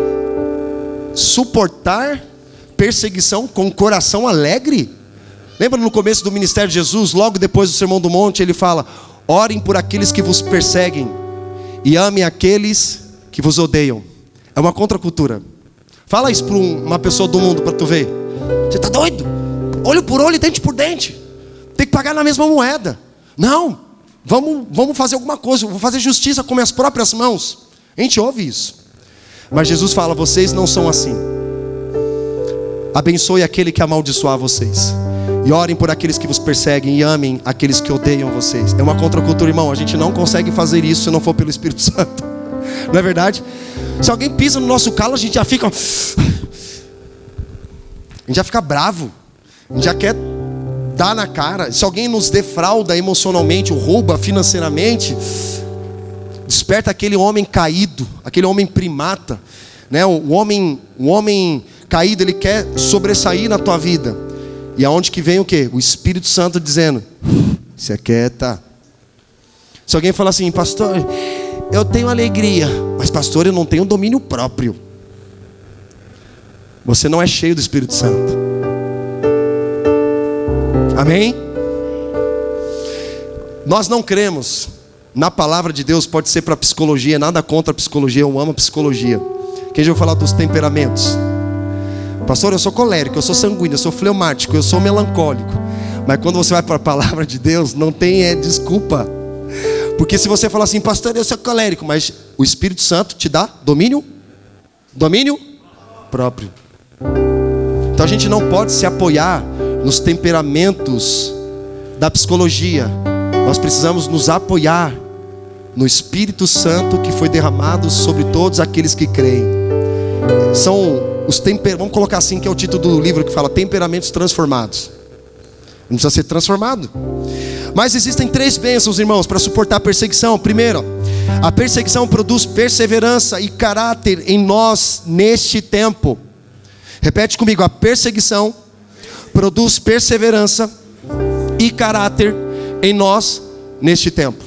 suportar perseguição com o coração alegre? Lembra no começo do ministério de Jesus, logo depois do Sermão do Monte, ele fala: orem por aqueles que vos perseguem e amem aqueles que vos odeiam. É uma contracultura. Fala isso para uma pessoa do mundo para tu ver. Você está doido? Olho por olho e dente por dente. Tem que pagar na mesma moeda. Não, vamos, vamos fazer alguma coisa. Vou fazer justiça com minhas próprias mãos. A gente ouve isso. Mas Jesus fala: vocês não são assim. Abençoe aquele que amaldiçoar vocês, e orem por aqueles que vos perseguem, e amem aqueles que odeiam vocês. É uma contracultura, irmão. A gente não consegue fazer isso se não for pelo Espírito Santo. Não é verdade? Se alguém pisa no nosso calo, a gente já fica... A gente já fica bravo. A gente já quer dar na cara. Se alguém nos defrauda emocionalmente, ou rouba financeiramente, desperta aquele homem caído, aquele homem primata, né? O homem, o homem caído, ele quer sobressair na tua vida. E aonde que vem o quê? O Espírito Santo dizendo: se aquieta. Se alguém falar assim: pastor, eu tenho alegria, mas pastor, eu não tenho domínio próprio. Você não é cheio do Espírito Santo. Amém? Nós não cremos na palavra de Deus. Pode ser para psicologia, nada contra a psicologia, eu amo a psicologia. Quem já ouviu falar dos temperamentos? Pastor, eu sou colérico, eu sou sanguíneo, eu sou fleumático, eu sou melancólico. Mas quando você vai para a palavra de Deus, não tem é, desculpa. Porque se você falar assim: pastor, eu sou colérico, mas o Espírito Santo te dá domínio, domínio próprio. Então a gente não pode se apoiar nos temperamentos da psicologia. Nós precisamos nos apoiar no Espírito Santo que foi derramado sobre todos aqueles que creem. São os temperamentos, vamos colocar assim, que é o título do livro que fala temperamentos transformados. Não precisa ser transformado. Mas existem três bênçãos, irmãos, para suportar a perseguição. Primeiro, a perseguição produz perseverança e caráter em nós neste tempo. Repete comigo: a perseguição produz perseverança e caráter em nós neste tempo.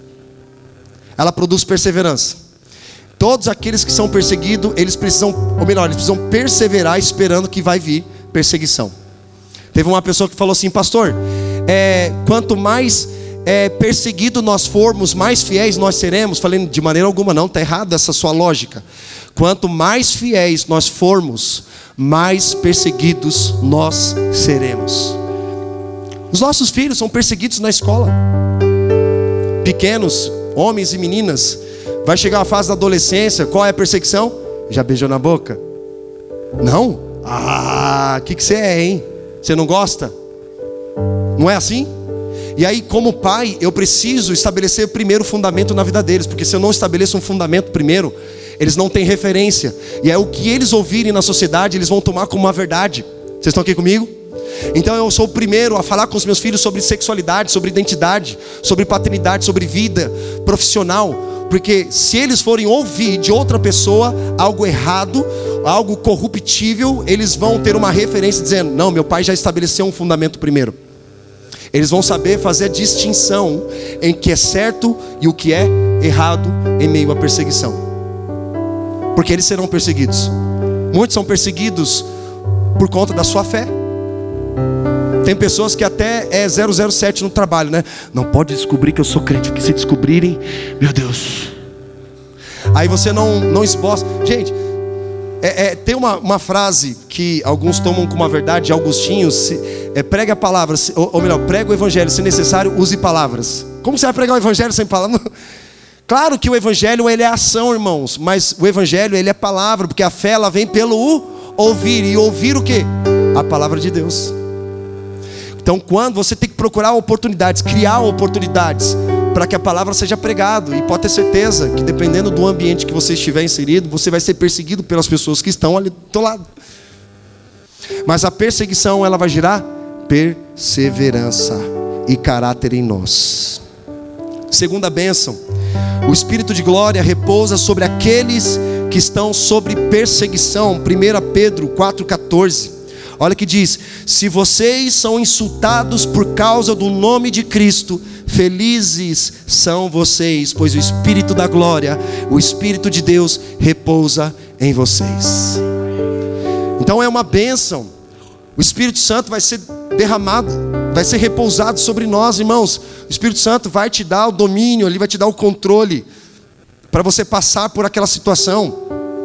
Ela produz perseverança. Todos aqueles que são perseguidos, eles precisam, ou melhor, eles precisam perseverar esperando que vai vir perseguição. Teve uma pessoa que falou assim: pastor, é, quanto mais é, perseguido nós formos, mais fiéis nós seremos. Falei: de maneira alguma, não, está errado essa sua lógica. Quanto mais fiéis nós formos, mais perseguidos nós seremos. Os nossos filhos são perseguidos na escola. Pequenos, homens e meninas. Vai chegar a fase da adolescência, qual é a perseguição? Já beijou na boca? Não? Ah, o que, que você é, hein? Você não gosta? Não é assim? E aí, como pai, eu preciso estabelecer primeiro o fundamento na vida deles. Porque se eu não estabeleço um fundamento primeiro, eles não têm referência. E é o que eles ouvirem na sociedade, eles vão tomar como uma verdade. Vocês estão aqui comigo? Então eu sou o primeiro a falar com os meus filhos sobre sexualidade, sobre identidade, sobre paternidade, sobre vida profissional. Porque se eles forem ouvir de outra pessoa algo errado, algo corruptível, eles vão ter uma referência dizendo: não, meu pai já estabeleceu um fundamento primeiro. Eles vão saber fazer a distinção em que é certo e o que é errado em meio à perseguição. Porque eles serão perseguidos. Muitos são perseguidos por conta da sua fé. Tem pessoas que até é zero zero sete no trabalho, né? Não pode descobrir que eu sou crente, porque se descobrirem, meu Deus. Aí você não, não esboça. Gente, é, é, tem uma, uma frase que alguns tomam como uma verdade de Agostinho: se, é, pregue a palavra, se, ou, ou melhor, pregue o evangelho, se necessário, use palavras. Como você vai pregar o evangelho sem palavras? Claro que o evangelho ele é ação, irmãos, mas o evangelho ele é palavra, porque a fé ela vem pelo ouvir. E ouvir o quê? A palavra de Deus. Então quando você tem que procurar oportunidades, criar oportunidades para que a palavra seja pregada. E pode ter certeza que dependendo do ambiente que você estiver inserido, você vai ser perseguido pelas pessoas que estão ali do teu lado. Mas a perseguição ela vai gerar perseverança e caráter em nós. Segunda bênção: o Espírito de glória repousa sobre aqueles que estão sobre perseguição. primeira Pedro quatro, quatorze. Olha que diz: se vocês são insultados por causa do nome de Cristo, felizes são vocês, pois o Espírito da glória, o Espírito de Deus repousa em vocês. Então é uma bênção. O Espírito Santo vai ser derramado, vai ser repousado sobre nós, irmãos. O Espírito Santo vai te dar o domínio, ele vai te dar o controle para você passar por aquela situação.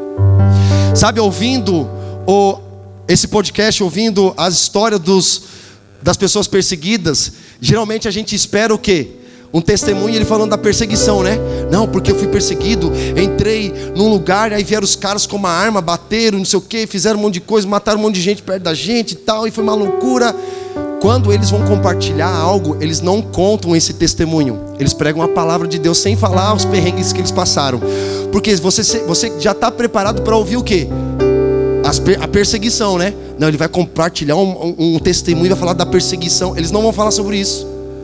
Sabe, ouvindo o esse podcast, ouvindo as histórias dos, das pessoas perseguidas, geralmente a gente espera o quê? Um testemunho, ele falando da perseguição, né? Não, porque eu fui perseguido, entrei num lugar, aí vieram os caras com uma arma, bateram, não sei o quê, fizeram um monte de coisa, mataram um monte de gente perto da gente e tal, e foi uma loucura. Quando eles vão compartilhar algo, eles não contam esse testemunho. Eles pregam a palavra de Deus sem falar os perrengues que eles passaram. Porque você, você já está preparado para ouvir o quê? A perseguição, né? Não, ele vai compartilhar um, um, um testemunho e vai falar da perseguição. Eles não vão falar sobre isso.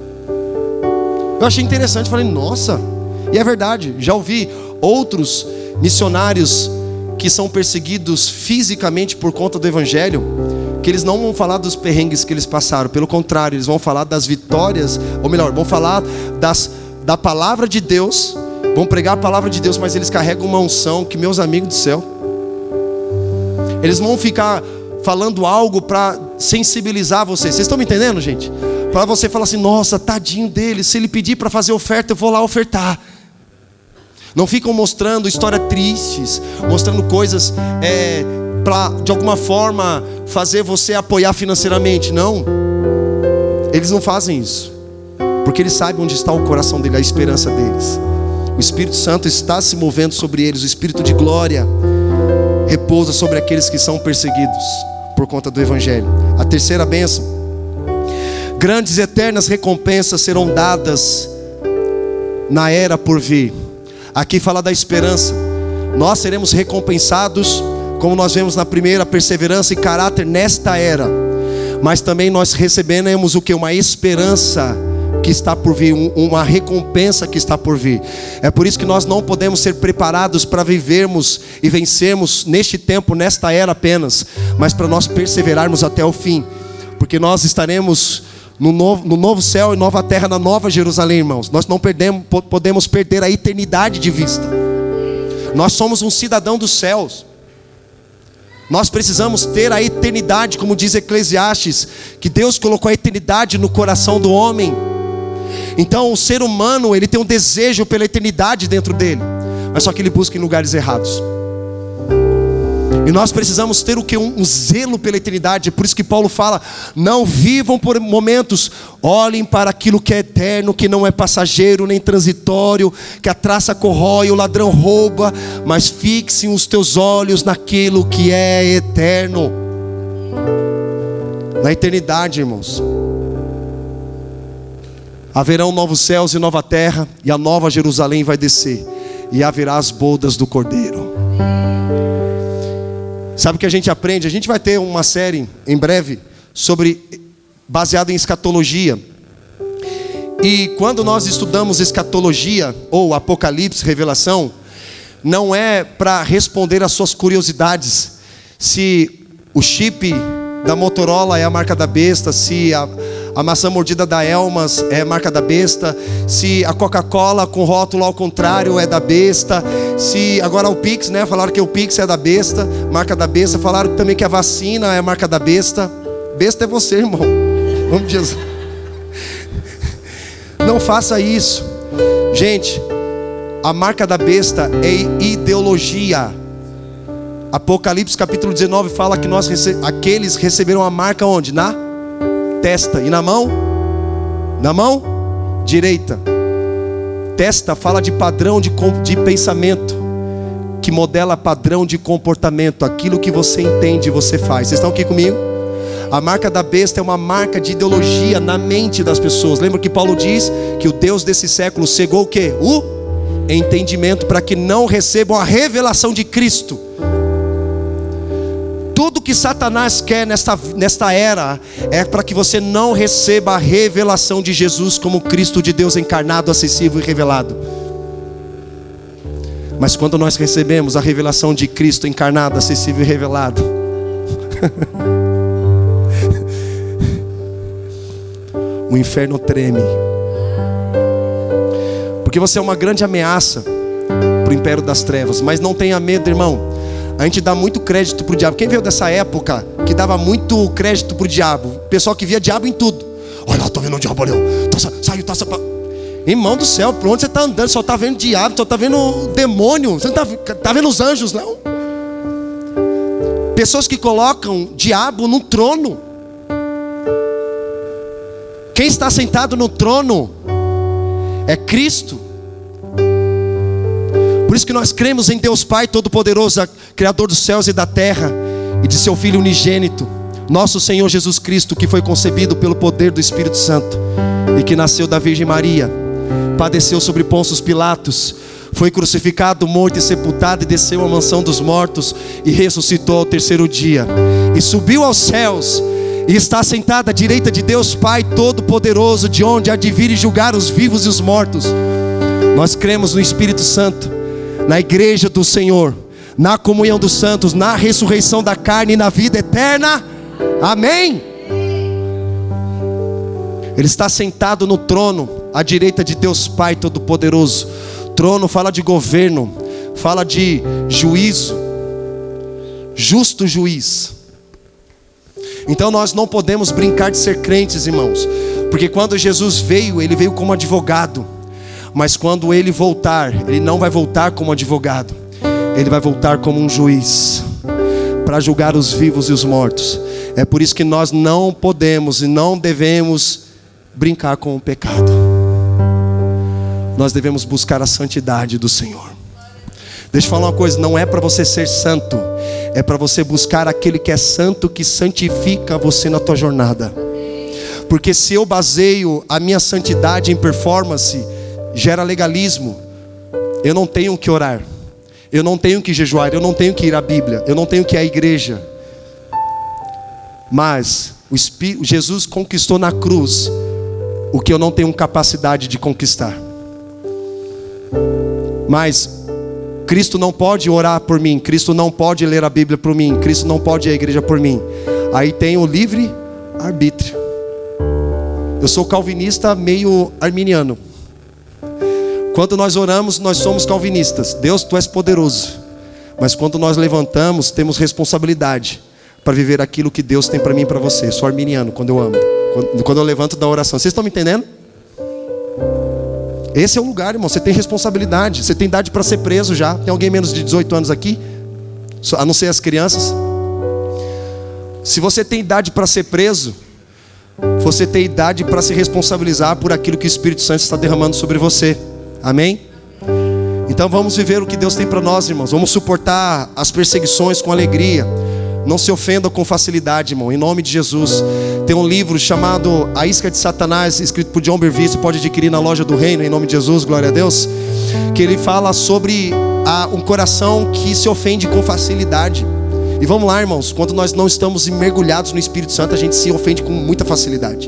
Eu achei interessante, falei, nossa. E é verdade, já ouvi outros missionários que são perseguidos fisicamente por conta do evangelho, que eles não vão falar dos perrengues que eles passaram. Pelo contrário, eles vão falar das vitórias. Ou melhor, vão falar das, da palavra de Deus. Vão pregar a palavra de Deus, mas eles carregam uma unção que, meus amigos do céu, eles vão ficar falando algo para sensibilizar você. Vocês estão me entendendo, gente? Para você falar assim: nossa, tadinho dele, se ele pedir para fazer oferta, eu vou lá ofertar. Não ficam mostrando histórias tristes, mostrando coisas é, para de alguma forma fazer você apoiar financeiramente. Não, eles não fazem isso, porque eles sabem onde está o coração dele, a esperança deles. O Espírito Santo está se movendo sobre eles. O Espírito de glória repousa sobre aqueles que são perseguidos por conta do Evangelho. A terceira bênção: grandes e eternas recompensas serão dadas na era por vir. Aqui fala da esperança. Nós seremos recompensados, como nós vemos na primeira, perseverança e caráter nesta era. Mas também nós receberemos o que? Uma esperança que está por vir, uma recompensa que está por vir. É por isso que nós não podemos ser preparados para vivermos e vencermos neste tempo, nesta era apenas, mas para nós perseverarmos até o fim, porque nós estaremos no novo, no novo céu e nova terra, na nova Jerusalém, irmãos. Nós não perdemos, podemos perder a eternidade de vista. Nós somos um cidadão dos céus. Nós precisamos ter a eternidade, como diz Eclesiastes, que Deus colocou a eternidade no coração do homem. Então o ser humano, ele tem um desejo pela eternidade dentro dele, mas só que ele busca em lugares errados. E nós precisamos ter o que? Um, um zelo pela eternidade. É por isso que Paulo fala: não vivam por momentos, olhem para aquilo que é eterno, que não é passageiro nem transitório, que a traça corrói, o ladrão rouba, mas fixem os teus olhos naquilo que é eterno, na eternidade, irmãos. Haverão novos céus e nova terra, e a nova Jerusalém vai descer, e haverá as bodas do Cordeiro. Sabe o que a gente aprende? A gente vai ter uma série em breve sobre, baseado em escatologia. E quando nós estudamos escatologia ou Apocalipse, Revelação, não é para responder às suas curiosidades. Se o chip da Motorola é a marca da besta, se a, a maçã mordida da Elmas é a marca da besta, se a Coca-Cola com rótulo ao contrário é da besta, se agora o Pix, né, falaram que o Pix é da besta, marca da besta, falaram também que a vacina é a marca da besta. Besta é você, irmão. Vamos Jesus. Não faça isso. Gente, a marca da besta é ideologia. Apocalipse capítulo dezenove fala que nós rece... aqueles receberam a marca onde? Na testa. E na mão? Na mão direita. Testa fala de padrão de, de pensamento, que modela padrão de comportamento. Aquilo que você entende, você faz. Vocês estão aqui comigo? A marca da besta é uma marca de ideologia na mente das pessoas. Lembra que Paulo diz que o Deus desse século cegou o quê? O entendimento, para que não recebam a revelação de Cristo. Tudo que Satanás quer nesta, nesta era é para que você não receba a revelação de Jesus como Cristo de Deus encarnado, acessível e revelado. Mas quando nós recebemos a revelação de Cristo encarnado, acessível e revelado, o inferno treme, porque você é uma grande ameaça para o império das trevas. Mas não tenha medo, irmão. A gente dá muito crédito para o diabo. Quem veio dessa época que dava muito crédito para o diabo? O pessoal que via diabo em tudo. Olha lá, estou vendo o diabo ali. Taça, saiu, taça pra... Irmão do céu, por onde você está andando? Só está vendo diabo, só está vendo o demônio. Você não está tá vendo os anjos, não? Pessoas que colocam diabo no trono. Quem está sentado no trono é Cristo. Por isso que nós cremos em Deus Pai Todo-Poderoso, Criador dos céus e da terra, e de seu Filho unigênito, nosso Senhor Jesus Cristo, que foi concebido pelo poder do Espírito Santo, e que nasceu da Virgem Maria, padeceu sobre Pôncio Pilatos, foi crucificado, morto e sepultado, e desceu à mansão dos mortos, e ressuscitou ao terceiro dia, e subiu aos céus, e está sentado à direita de Deus Pai Todo-Poderoso, de onde há de vir e julgar os vivos e os mortos. Nós cremos no Espírito Santo, na igreja do Senhor, na comunhão dos santos, na ressurreição da carne e na vida eterna. Amém? Ele está sentado no trono, à direita de Deus Pai Todo-Poderoso. Trono fala de governo, fala de juízo, justo juiz. Então nós não podemos brincar de ser crentes, irmãos, porque quando Jesus veio, Ele veio como advogado. Mas quando Ele voltar, Ele não vai voltar como advogado, Ele vai voltar como um juiz, para julgar os vivos e os mortos. É por isso que nós não podemos e não devemos brincar com o pecado. Nós devemos buscar a santidade do Senhor. Deixa eu falar uma coisa, não é para você ser santo, é para você buscar aquele que é santo, que santifica você na tua jornada. Porque se eu baseio a minha santidade em performance, gera legalismo. Eu não tenho que orar, eu não tenho que jejuar, eu não tenho que ir à Bíblia, eu não tenho que ir à igreja. Mas o Espírito, Jesus conquistou na cruz o que eu não tenho capacidade de conquistar. Mas Cristo não pode orar por mim, Cristo não pode ler a Bíblia por mim, Cristo não pode ir à igreja por mim. Aí tem o livre arbítrio. Eu sou calvinista meio arminiano. Quando nós oramos, nós somos calvinistas. Deus, tu és poderoso. Mas quando nós levantamos, temos responsabilidade para viver aquilo que Deus tem para mim e para você. Eu sou arminiano quando eu amo, quando, quando eu levanto da oração. Vocês estão me entendendo? Esse é o lugar, irmão. Você tem responsabilidade. Você tem idade para ser preso já. Tem alguém menos de dezoito anos aqui? A não ser as crianças. Se você tem idade para ser preso, você tem idade para se responsabilizar por aquilo que o Espírito Santo está derramando sobre você. Amém? Então vamos viver o que Deus tem para nós, irmãos. Vamos suportar as perseguições com alegria. Não se ofenda com facilidade, irmão, em nome de Jesus. Tem um livro chamado A Isca de Satanás, escrito por John Bevere. Você pode adquirir na loja do Reino, em nome de Jesus, glória a Deus. Que ele fala sobre a, um coração que se ofende com facilidade. E vamos lá, irmãos, quando nós não estamos mergulhados no Espírito Santo, a gente se ofende com muita facilidade.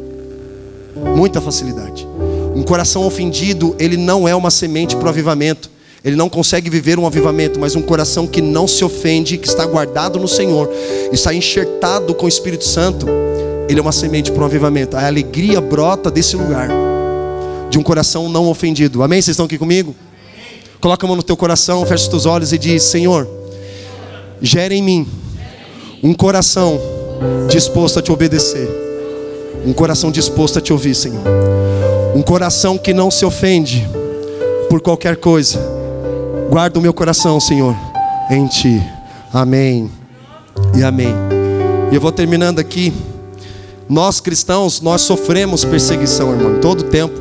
Muita facilidade. Um coração ofendido, ele não é uma semente para o avivamento. Ele não consegue viver um avivamento. Mas um coração que não se ofende, que está guardado no Senhor, está enxertado com o Espírito Santo, ele é uma semente para o avivamento. A alegria brota desse lugar, de um coração não ofendido. Amém? Vocês estão aqui comigo? Coloca a mão no teu coração, fecha os teus olhos e diz: Senhor, gera em mim um coração disposto a te obedecer. Um coração disposto a te ouvir, Senhor. Um coração que não se ofende por qualquer coisa. Guarda o meu coração, Senhor, em Ti. Amém e amém. E eu vou terminando aqui. Nós cristãos, nós sofremos perseguição, irmão, todo tempo.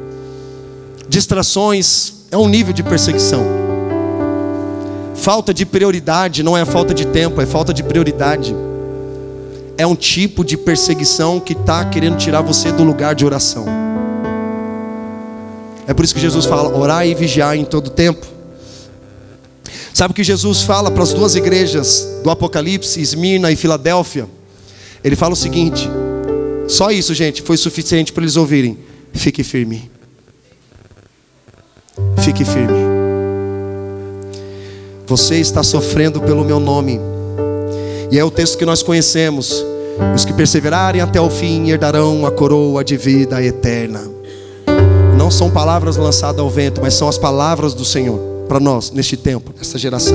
Distrações é um nível de perseguição. Falta de prioridade não é falta de tempo, é falta de prioridade. É um tipo de perseguição que está querendo tirar você do lugar de oração. É por isso que Jesus fala: orar e vigiar em todo tempo. Sabe o que Jesus fala para as duas igrejas do Apocalipse, Esmirna e Filadélfia? Ele fala o seguinte: só isso, gente, foi suficiente para eles ouvirem: fique firme. Fique firme. Você está sofrendo pelo meu nome. E é o texto que nós conhecemos: os que perseverarem até o fim herdarão a coroa de vida eterna. Não são palavras lançadas ao vento, mas são as palavras do Senhor para nós, neste tempo, nesta geração.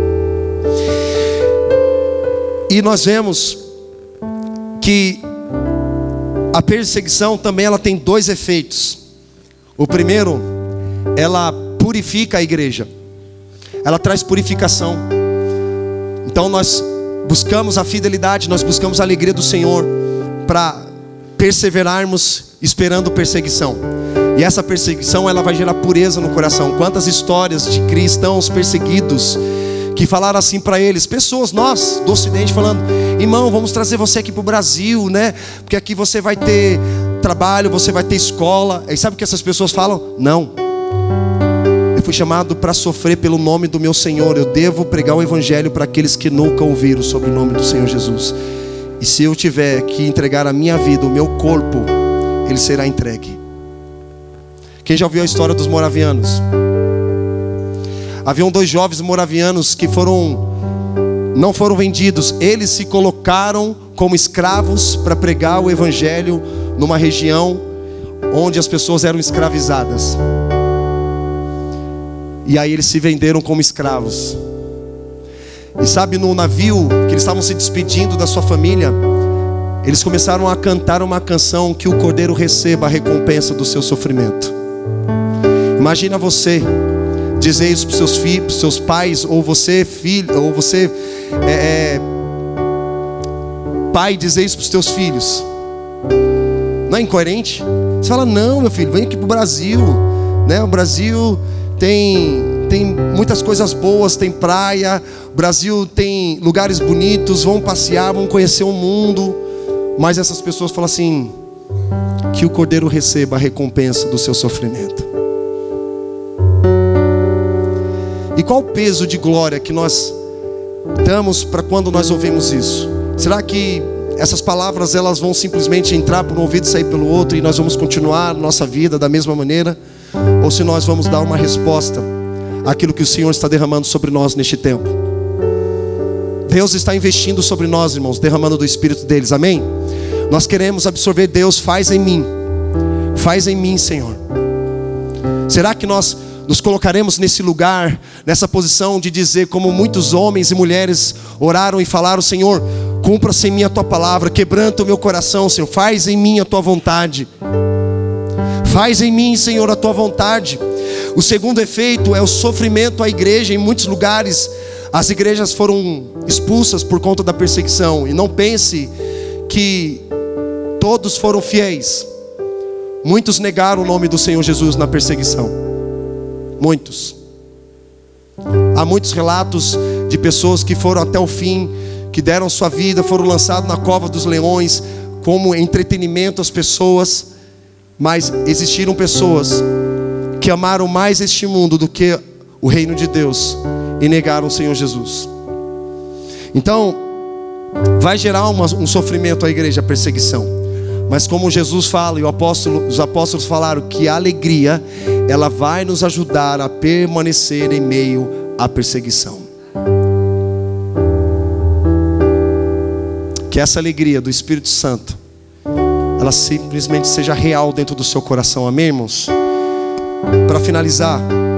E nós vemos que a perseguição também ela tem dois efeitos. O primeiro, ela purifica a igreja. Ela traz purificação. Então nós buscamos a fidelidade, nós buscamos a alegria do Senhor para perseverarmos esperando perseguição. E essa perseguição ela vai gerar pureza no coração. Quantas histórias de cristãos perseguidos que falaram assim para eles, pessoas, nós do Ocidente, falando: irmão, vamos trazer você aqui para o Brasil, né? Porque aqui você vai ter trabalho, você vai ter escola. E sabe o que essas pessoas falam? Não, eu fui chamado para sofrer pelo nome do meu Senhor. Eu devo pregar o evangelho para aqueles que nunca ouviram sobre o nome do Senhor Jesus. E se eu tiver que entregar a minha vida, o meu corpo, ele será entregue. Quem já ouviu a história dos moravianos? Haviam dois jovens moravianos que foram, não foram vendidos. Eles se colocaram como escravos para pregar o evangelho numa região onde as pessoas eram escravizadas. E aí eles se venderam como escravos. E sabe, no navio que eles estavam se despedindo da sua família, eles começaram a cantar uma canção: que o Cordeiro receba a recompensa do seu sofrimento. Imagina você dizer isso para os seus filhos, para os seus pais, ou você filho, ou você é, é, pai, dizer isso para os teus filhos. Não é incoerente? Você fala: não, meu filho, vem aqui para o Brasil, né? O Brasil tem, tem muitas coisas boas, tem praia, o Brasil tem lugares bonitos, vão passear, vão conhecer o mundo. Mas essas pessoas falam assim: que o Cordeiro receba a recompensa do seu sofrimento. E qual o peso de glória que nós damos para quando nós ouvimos isso? Será que essas palavras elas vão simplesmente entrar por um ouvido e sair pelo outro, e nós vamos continuar a nossa vida da mesma maneira? Ou se nós vamos dar uma resposta àquilo que o Senhor está derramando sobre nós neste tempo? Deus está investindo sobre nós, irmãos, derramando do Espírito deles, amém? Nós queremos absorver. Deus, faz em mim, faz em mim, Senhor. Será que nós nos colocaremos nesse lugar, nessa posição de dizer, como muitos homens e mulheres oraram e falaram: Senhor, cumpra-se em mim a tua palavra, quebranta o meu coração, Senhor, faz em mim a tua vontade, faz em mim, Senhor, a tua vontade. O segundo efeito é o sofrimento à igreja. Em muitos lugares as igrejas foram expulsas por conta da perseguição. E não pense que todos foram fiéis. Muitos negaram o nome do Senhor Jesus na perseguição. Muitos. Há muitos relatos de pessoas que foram até o fim, que deram sua vida, foram lançados na cova dos leões como entretenimento às pessoas. Mas existiram pessoas que amaram mais este mundo do que o reino de Deus e negaram o Senhor Jesus. Então vai gerar uma, um sofrimento à igreja, a perseguição. Mas como Jesus fala, e o apóstolo, os apóstolos falaram, que a alegria, ela vai nos ajudar a permanecer em meio à perseguição. Que essa alegria do Espírito Santo, ela simplesmente seja real dentro do seu coração, amém, irmãos? Para finalizar,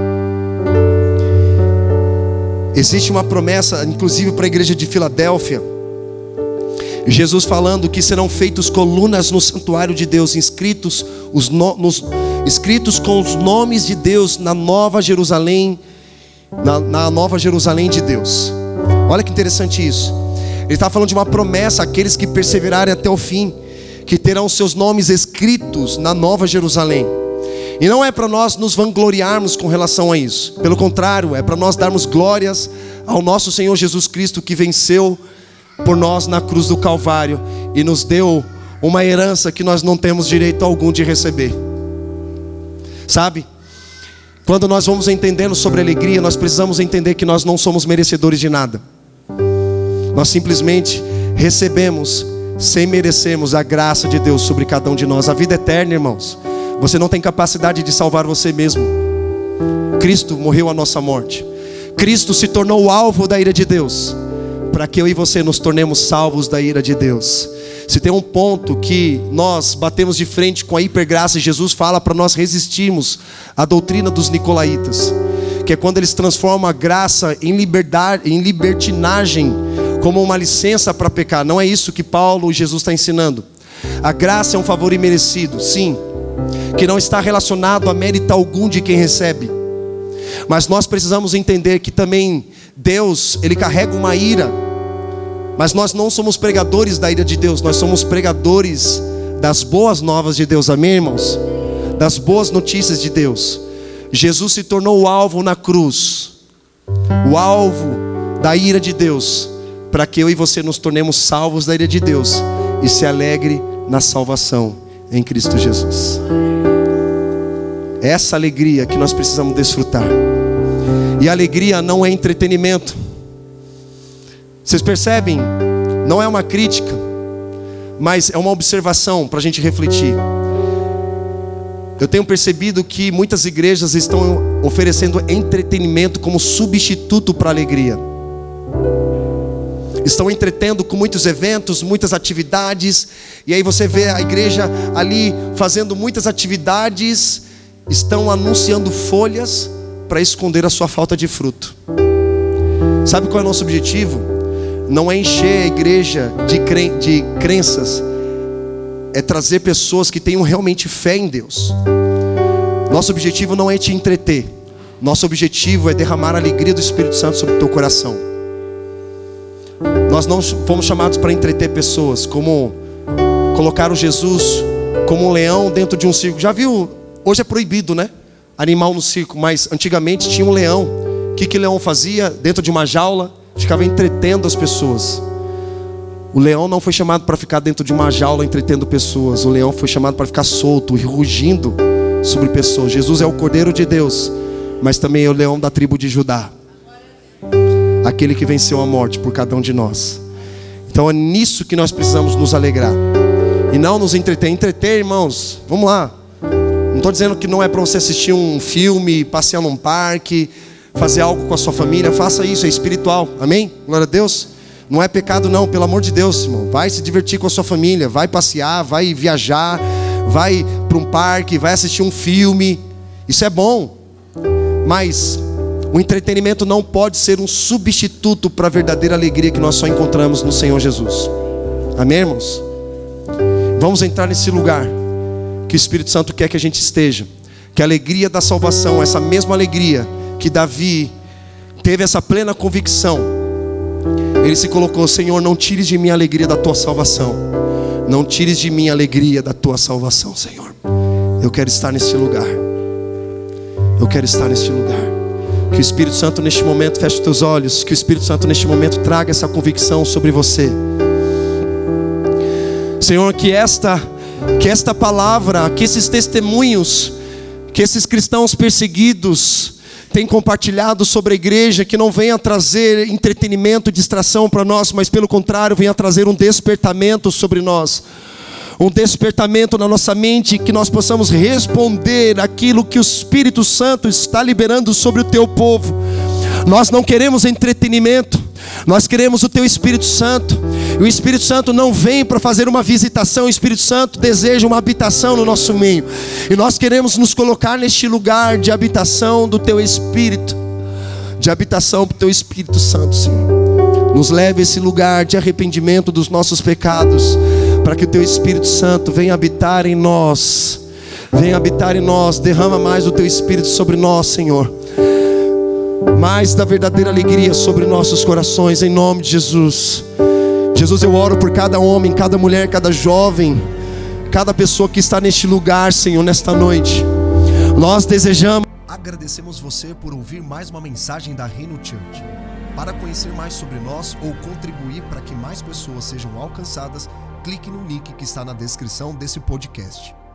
existe uma promessa, inclusive para a igreja de Filadélfia, Jesus falando que serão feitas colunas no santuário de Deus, inscritos, os no, nos, escritos com os nomes de Deus na Nova Jerusalém, na, na Nova Jerusalém de Deus. Olha que interessante isso. Ele está falando de uma promessa àqueles que perseverarem até o fim, que terão seus nomes escritos na Nova Jerusalém. E não é para nós nos vangloriarmos com relação a isso. Pelo contrário, é para nós darmos glórias ao nosso Senhor Jesus Cristo, que venceu por nós na cruz do Calvário e nos deu uma herança que nós não temos direito algum de receber. Sabe? Quando nós vamos entendendo sobre alegria, nós precisamos entender que nós não somos merecedores de nada. Nós simplesmente recebemos, sem merecermos, a graça de Deus sobre cada um de nós. A vida eterna, irmãos, você não tem capacidade de salvar você mesmo. Cristo morreu a nossa morte. Cristo se tornou o alvo da ira de Deus, para que eu e você nos tornemos salvos da ira de Deus. Se tem um ponto que nós batemos de frente com a hipergraça, Jesus fala para nós resistirmos à doutrina dos nicolaítas, que é quando eles transformam a graça em liberdade, em libertinagem, como uma licença para pecar. Não é isso que Paulo e Jesus está ensinando. A graça é um favor imerecido, sim, que não está relacionado a mérito algum de quem recebe. Mas nós precisamos entender que também Deus, Ele carrega uma ira. Mas nós não somos pregadores da ira de Deus, nós somos pregadores das boas novas de Deus, amém, irmãos? Das boas notícias de Deus. Jesus se tornou o alvo na cruz, o alvo da ira de Deus, para que eu e você nos tornemos salvos da ira de Deus e se alegre na salvação em Cristo Jesus. Essa alegria que nós precisamos desfrutar. E a alegria não é entretenimento. Vocês percebem? Não é uma crítica, mas é uma observação para a gente refletir. Eu tenho percebido que muitas igrejas estão oferecendo entretenimento como substituto para a alegria. estão entretendo com muitos eventos, muitas atividades, e aí você vê a igreja ali fazendo muitas atividades, estão anunciando folhas para esconder a sua falta de fruto. Sabe qual é o nosso objetivo? Não é encher a igreja de, cren de crenças, é trazer pessoas que tenham realmente fé em Deus. Nosso objetivo não é te entreter, nosso objetivo é derramar a alegria do Espírito Santo sobre o teu coração. Nós não fomos chamados para entreter pessoas, como colocaram Jesus como um leão dentro de um circo. Já viu? Hoje é proibido, né? Animal no circo, mas antigamente tinha um leão. O que que o leão fazia? Dentro de uma jaula, ficava entretendo as pessoas. O leão não foi chamado para ficar dentro de uma jaula entretendo pessoas. O leão foi chamado para ficar solto e rugindo sobre pessoas. Jesus é o Cordeiro de Deus, mas também é o leão da tribo de Judá, aquele que venceu a morte por cada um de nós. Então é nisso que nós precisamos nos alegrar, e não nos entreter. Entreter, irmãos, vamos lá. Não estou dizendo que não é para você assistir um filme, passear num parque, fazer algo com a sua família. Faça isso, é espiritual, amém? Glória a Deus. Não é pecado não, pelo amor de Deus, irmão. Vai se divertir com a sua família, vai passear, vai viajar, vai para um parque, vai assistir um filme. Isso é bom, mas o entretenimento não pode ser um substituto para a verdadeira alegria que nós só encontramos no Senhor Jesus. Amém, irmãos? Vamos entrar nesse lugar que o Espírito Santo quer que a gente esteja, que a alegria da salvação, essa mesma alegria que Davi teve, essa plena convicção, ele se colocou: Senhor, não tires de mim a alegria da tua salvação, não tires de mim a alegria da tua salvação, Senhor. Eu quero estar nesse lugar, eu quero estar nesse lugar. Que o Espírito Santo neste momento feche os teus olhos, que o Espírito Santo neste momento traga essa convicção sobre você, Senhor. Que esta, que esta palavra, que esses testemunhos que esses cristãos perseguidos têm compartilhado sobre a igreja, que não venha trazer entretenimento, distração para nós, mas pelo contrário, venha trazer um despertamento sobre nós, um despertamento na nossa mente, que nós possamos responder aquilo que o Espírito Santo está liberando sobre o teu povo. Nós não queremos entretenimento, nós queremos o teu Espírito Santo. E o Espírito Santo não vem para fazer uma visitação, o Espírito Santo deseja uma habitação no nosso meio. E nós queremos nos colocar neste lugar de habitação do teu Espírito, de habitação do teu Espírito Santo, Senhor. Nos leve a esse lugar de arrependimento dos nossos pecados, para que o teu Espírito Santo venha habitar em nós, venha habitar em nós. Derrama mais do teu Espírito sobre nós, Senhor, mais da verdadeira alegria sobre nossos corações, em nome de Jesus. Jesus, eu oro por cada homem, cada mulher, cada jovem, cada pessoa que está neste lugar, Senhor, nesta noite. Nós desejamos. Agradecemos você por ouvir mais uma mensagem da Reino Church. Para conhecer mais sobre nós ou contribuir para que mais pessoas sejam alcançadas, clique no link que está na descrição desse podcast.